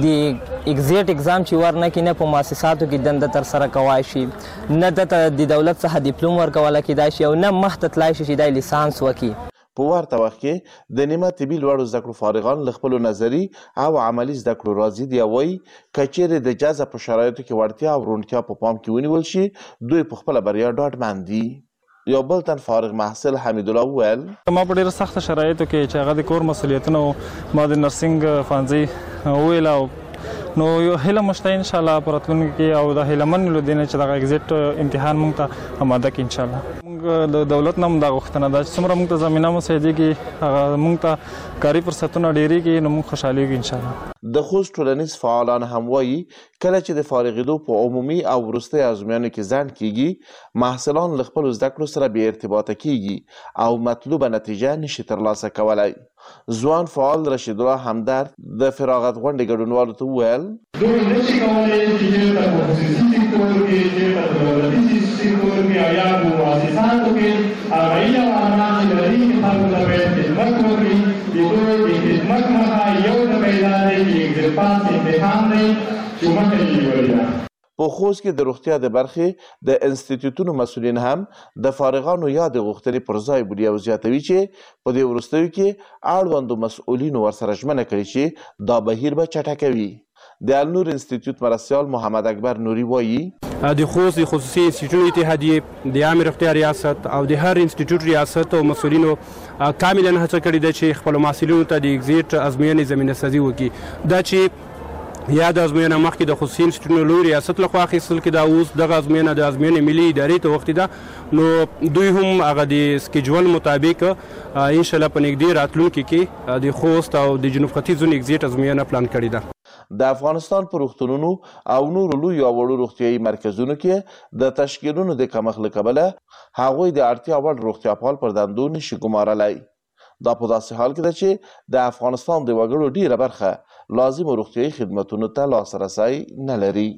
د اگزیټ اگزام چې ورنه کې نه په مؤسساتو کې دنده ترسره کوای شي، نه دته د دولت څخه ډیپلوم ورکولی کېدای شي او نه مخته تلای شي چې دا لیسانس وکړي. په ورته وخت کې د نیمه طبي لوړو زده کړو فارغان له خپلو نظري او عملي زده کړو راضي دي او وایي که چیرې د جذب په شرایطو کې وړتیا او روڼتیا په پام کې ونیول شي دوی په خپله بریا ډاډمند دي. یو بل تن فارغ محصل حمید الله وویل ما په ډېره سخته شرایطو کې چې هغه د کور مسؤلیتونه ما د نرسنګ ښوونځي وویل او نو یو هیله مو شته انشاءالله په راتلونکي کې او د هیله من له دې نه چې دغه اګزیټ امتحان موږ ته اماده کړي انشاءالله. موږ د دولت نه هم دا غوښتنه ده چې څومره موږ ته زمینه مساعدېږي هغه موږ ته کاري فرصتونه ډېرېږي نو موږ خوشحالېږو انشاءالله. د خوست ټولنیز فعالان هم وایي کله چې د فارغېدو په عمومي او وروستۍ ازموینو کې ځنډ کېږي محصلان له خپلو زده کړو سره بې ارتباطه کېږي او مطلوبه نتیجه نشي ترلاسه کولی. ځوان فعال رشید الله همدرد د فراغت غونډې ګډونوالو ته وویل دوی نشي کولی چې چېرته په خصوصي سکتور کې چېرته په دولتي سکتور کې او یا په مؤسساتو کې هغه علم او اعمال چې لري خلکو ته باید خدمت وکړي. د دوی د خدمت مخه یو د پیدا دی چې اګزیټ پاس امتحان دی چې مخه یې نیولې ده. په خوست کې د روغتیا د برخې د انسټیټیوټونو مسؤلین هم د فارغانو یادې غوښتنې پر ځای بولي او زیاتوي چې په دې وروستیو کې اړوندو مسؤلینو ورسره ژمنه کړې چې دا بهیر به چټکوي. د النور انسټیټیوټ مرستیال محمد اکبر نوري وایي د خوست د خصوصي انسټیټیوټونو اتحادیې د عامې روغتیا ریاست او د هر انسټیټیوټ ریاست او مسؤلینو کاملا هڅه کړې ده چې خپلو محصلینو ته د اګزیټ ازموینې زمینه سازي وکړي. دا چې یا د ازموینه مخکې د خصوصي انسټیټیوټونو لوی ریاست لخوا اخیستل کېده اوس دغه ازموینه د ازموینې ملي ادارې ته وختې ده نو دوی هم هغه د سکیجول مطابق انشاءالله په نږدې راتلونکي کې د خوست او د جنوب ختیځ زون اګزیټ ازموینه پلان کړې ده. د افغانستان په روغتونونو او نورو لویو او وړو روغتیایي مرکزونو کې د تشکیلونو د کمښت له کبله هغوی د اړتیا وړ روغتیاپال پر دندو نشي ګمارلی. دا په داسې حال کې ده چې د افغانستان د وګړو ډیره برخه لازمو روغتیایي خدمتونو ته لاسرسی نه لري.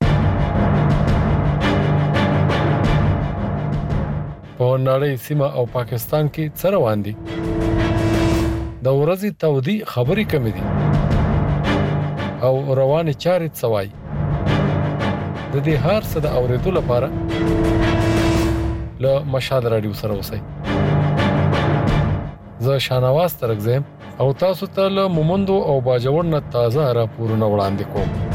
په نړۍ سیمه او پاکستان کې څه روان دي؟ د ورځې تودې خبرې کمې دي او روانې چارې څه وایي؟ د دې هر څه د اورېدو لپاره له مشال راډیو سره اوسئ. زه شاهنواز ترک زم او تاسو ته له مومندو او باجوړ نه تازه راپورونه وړاندې کوم.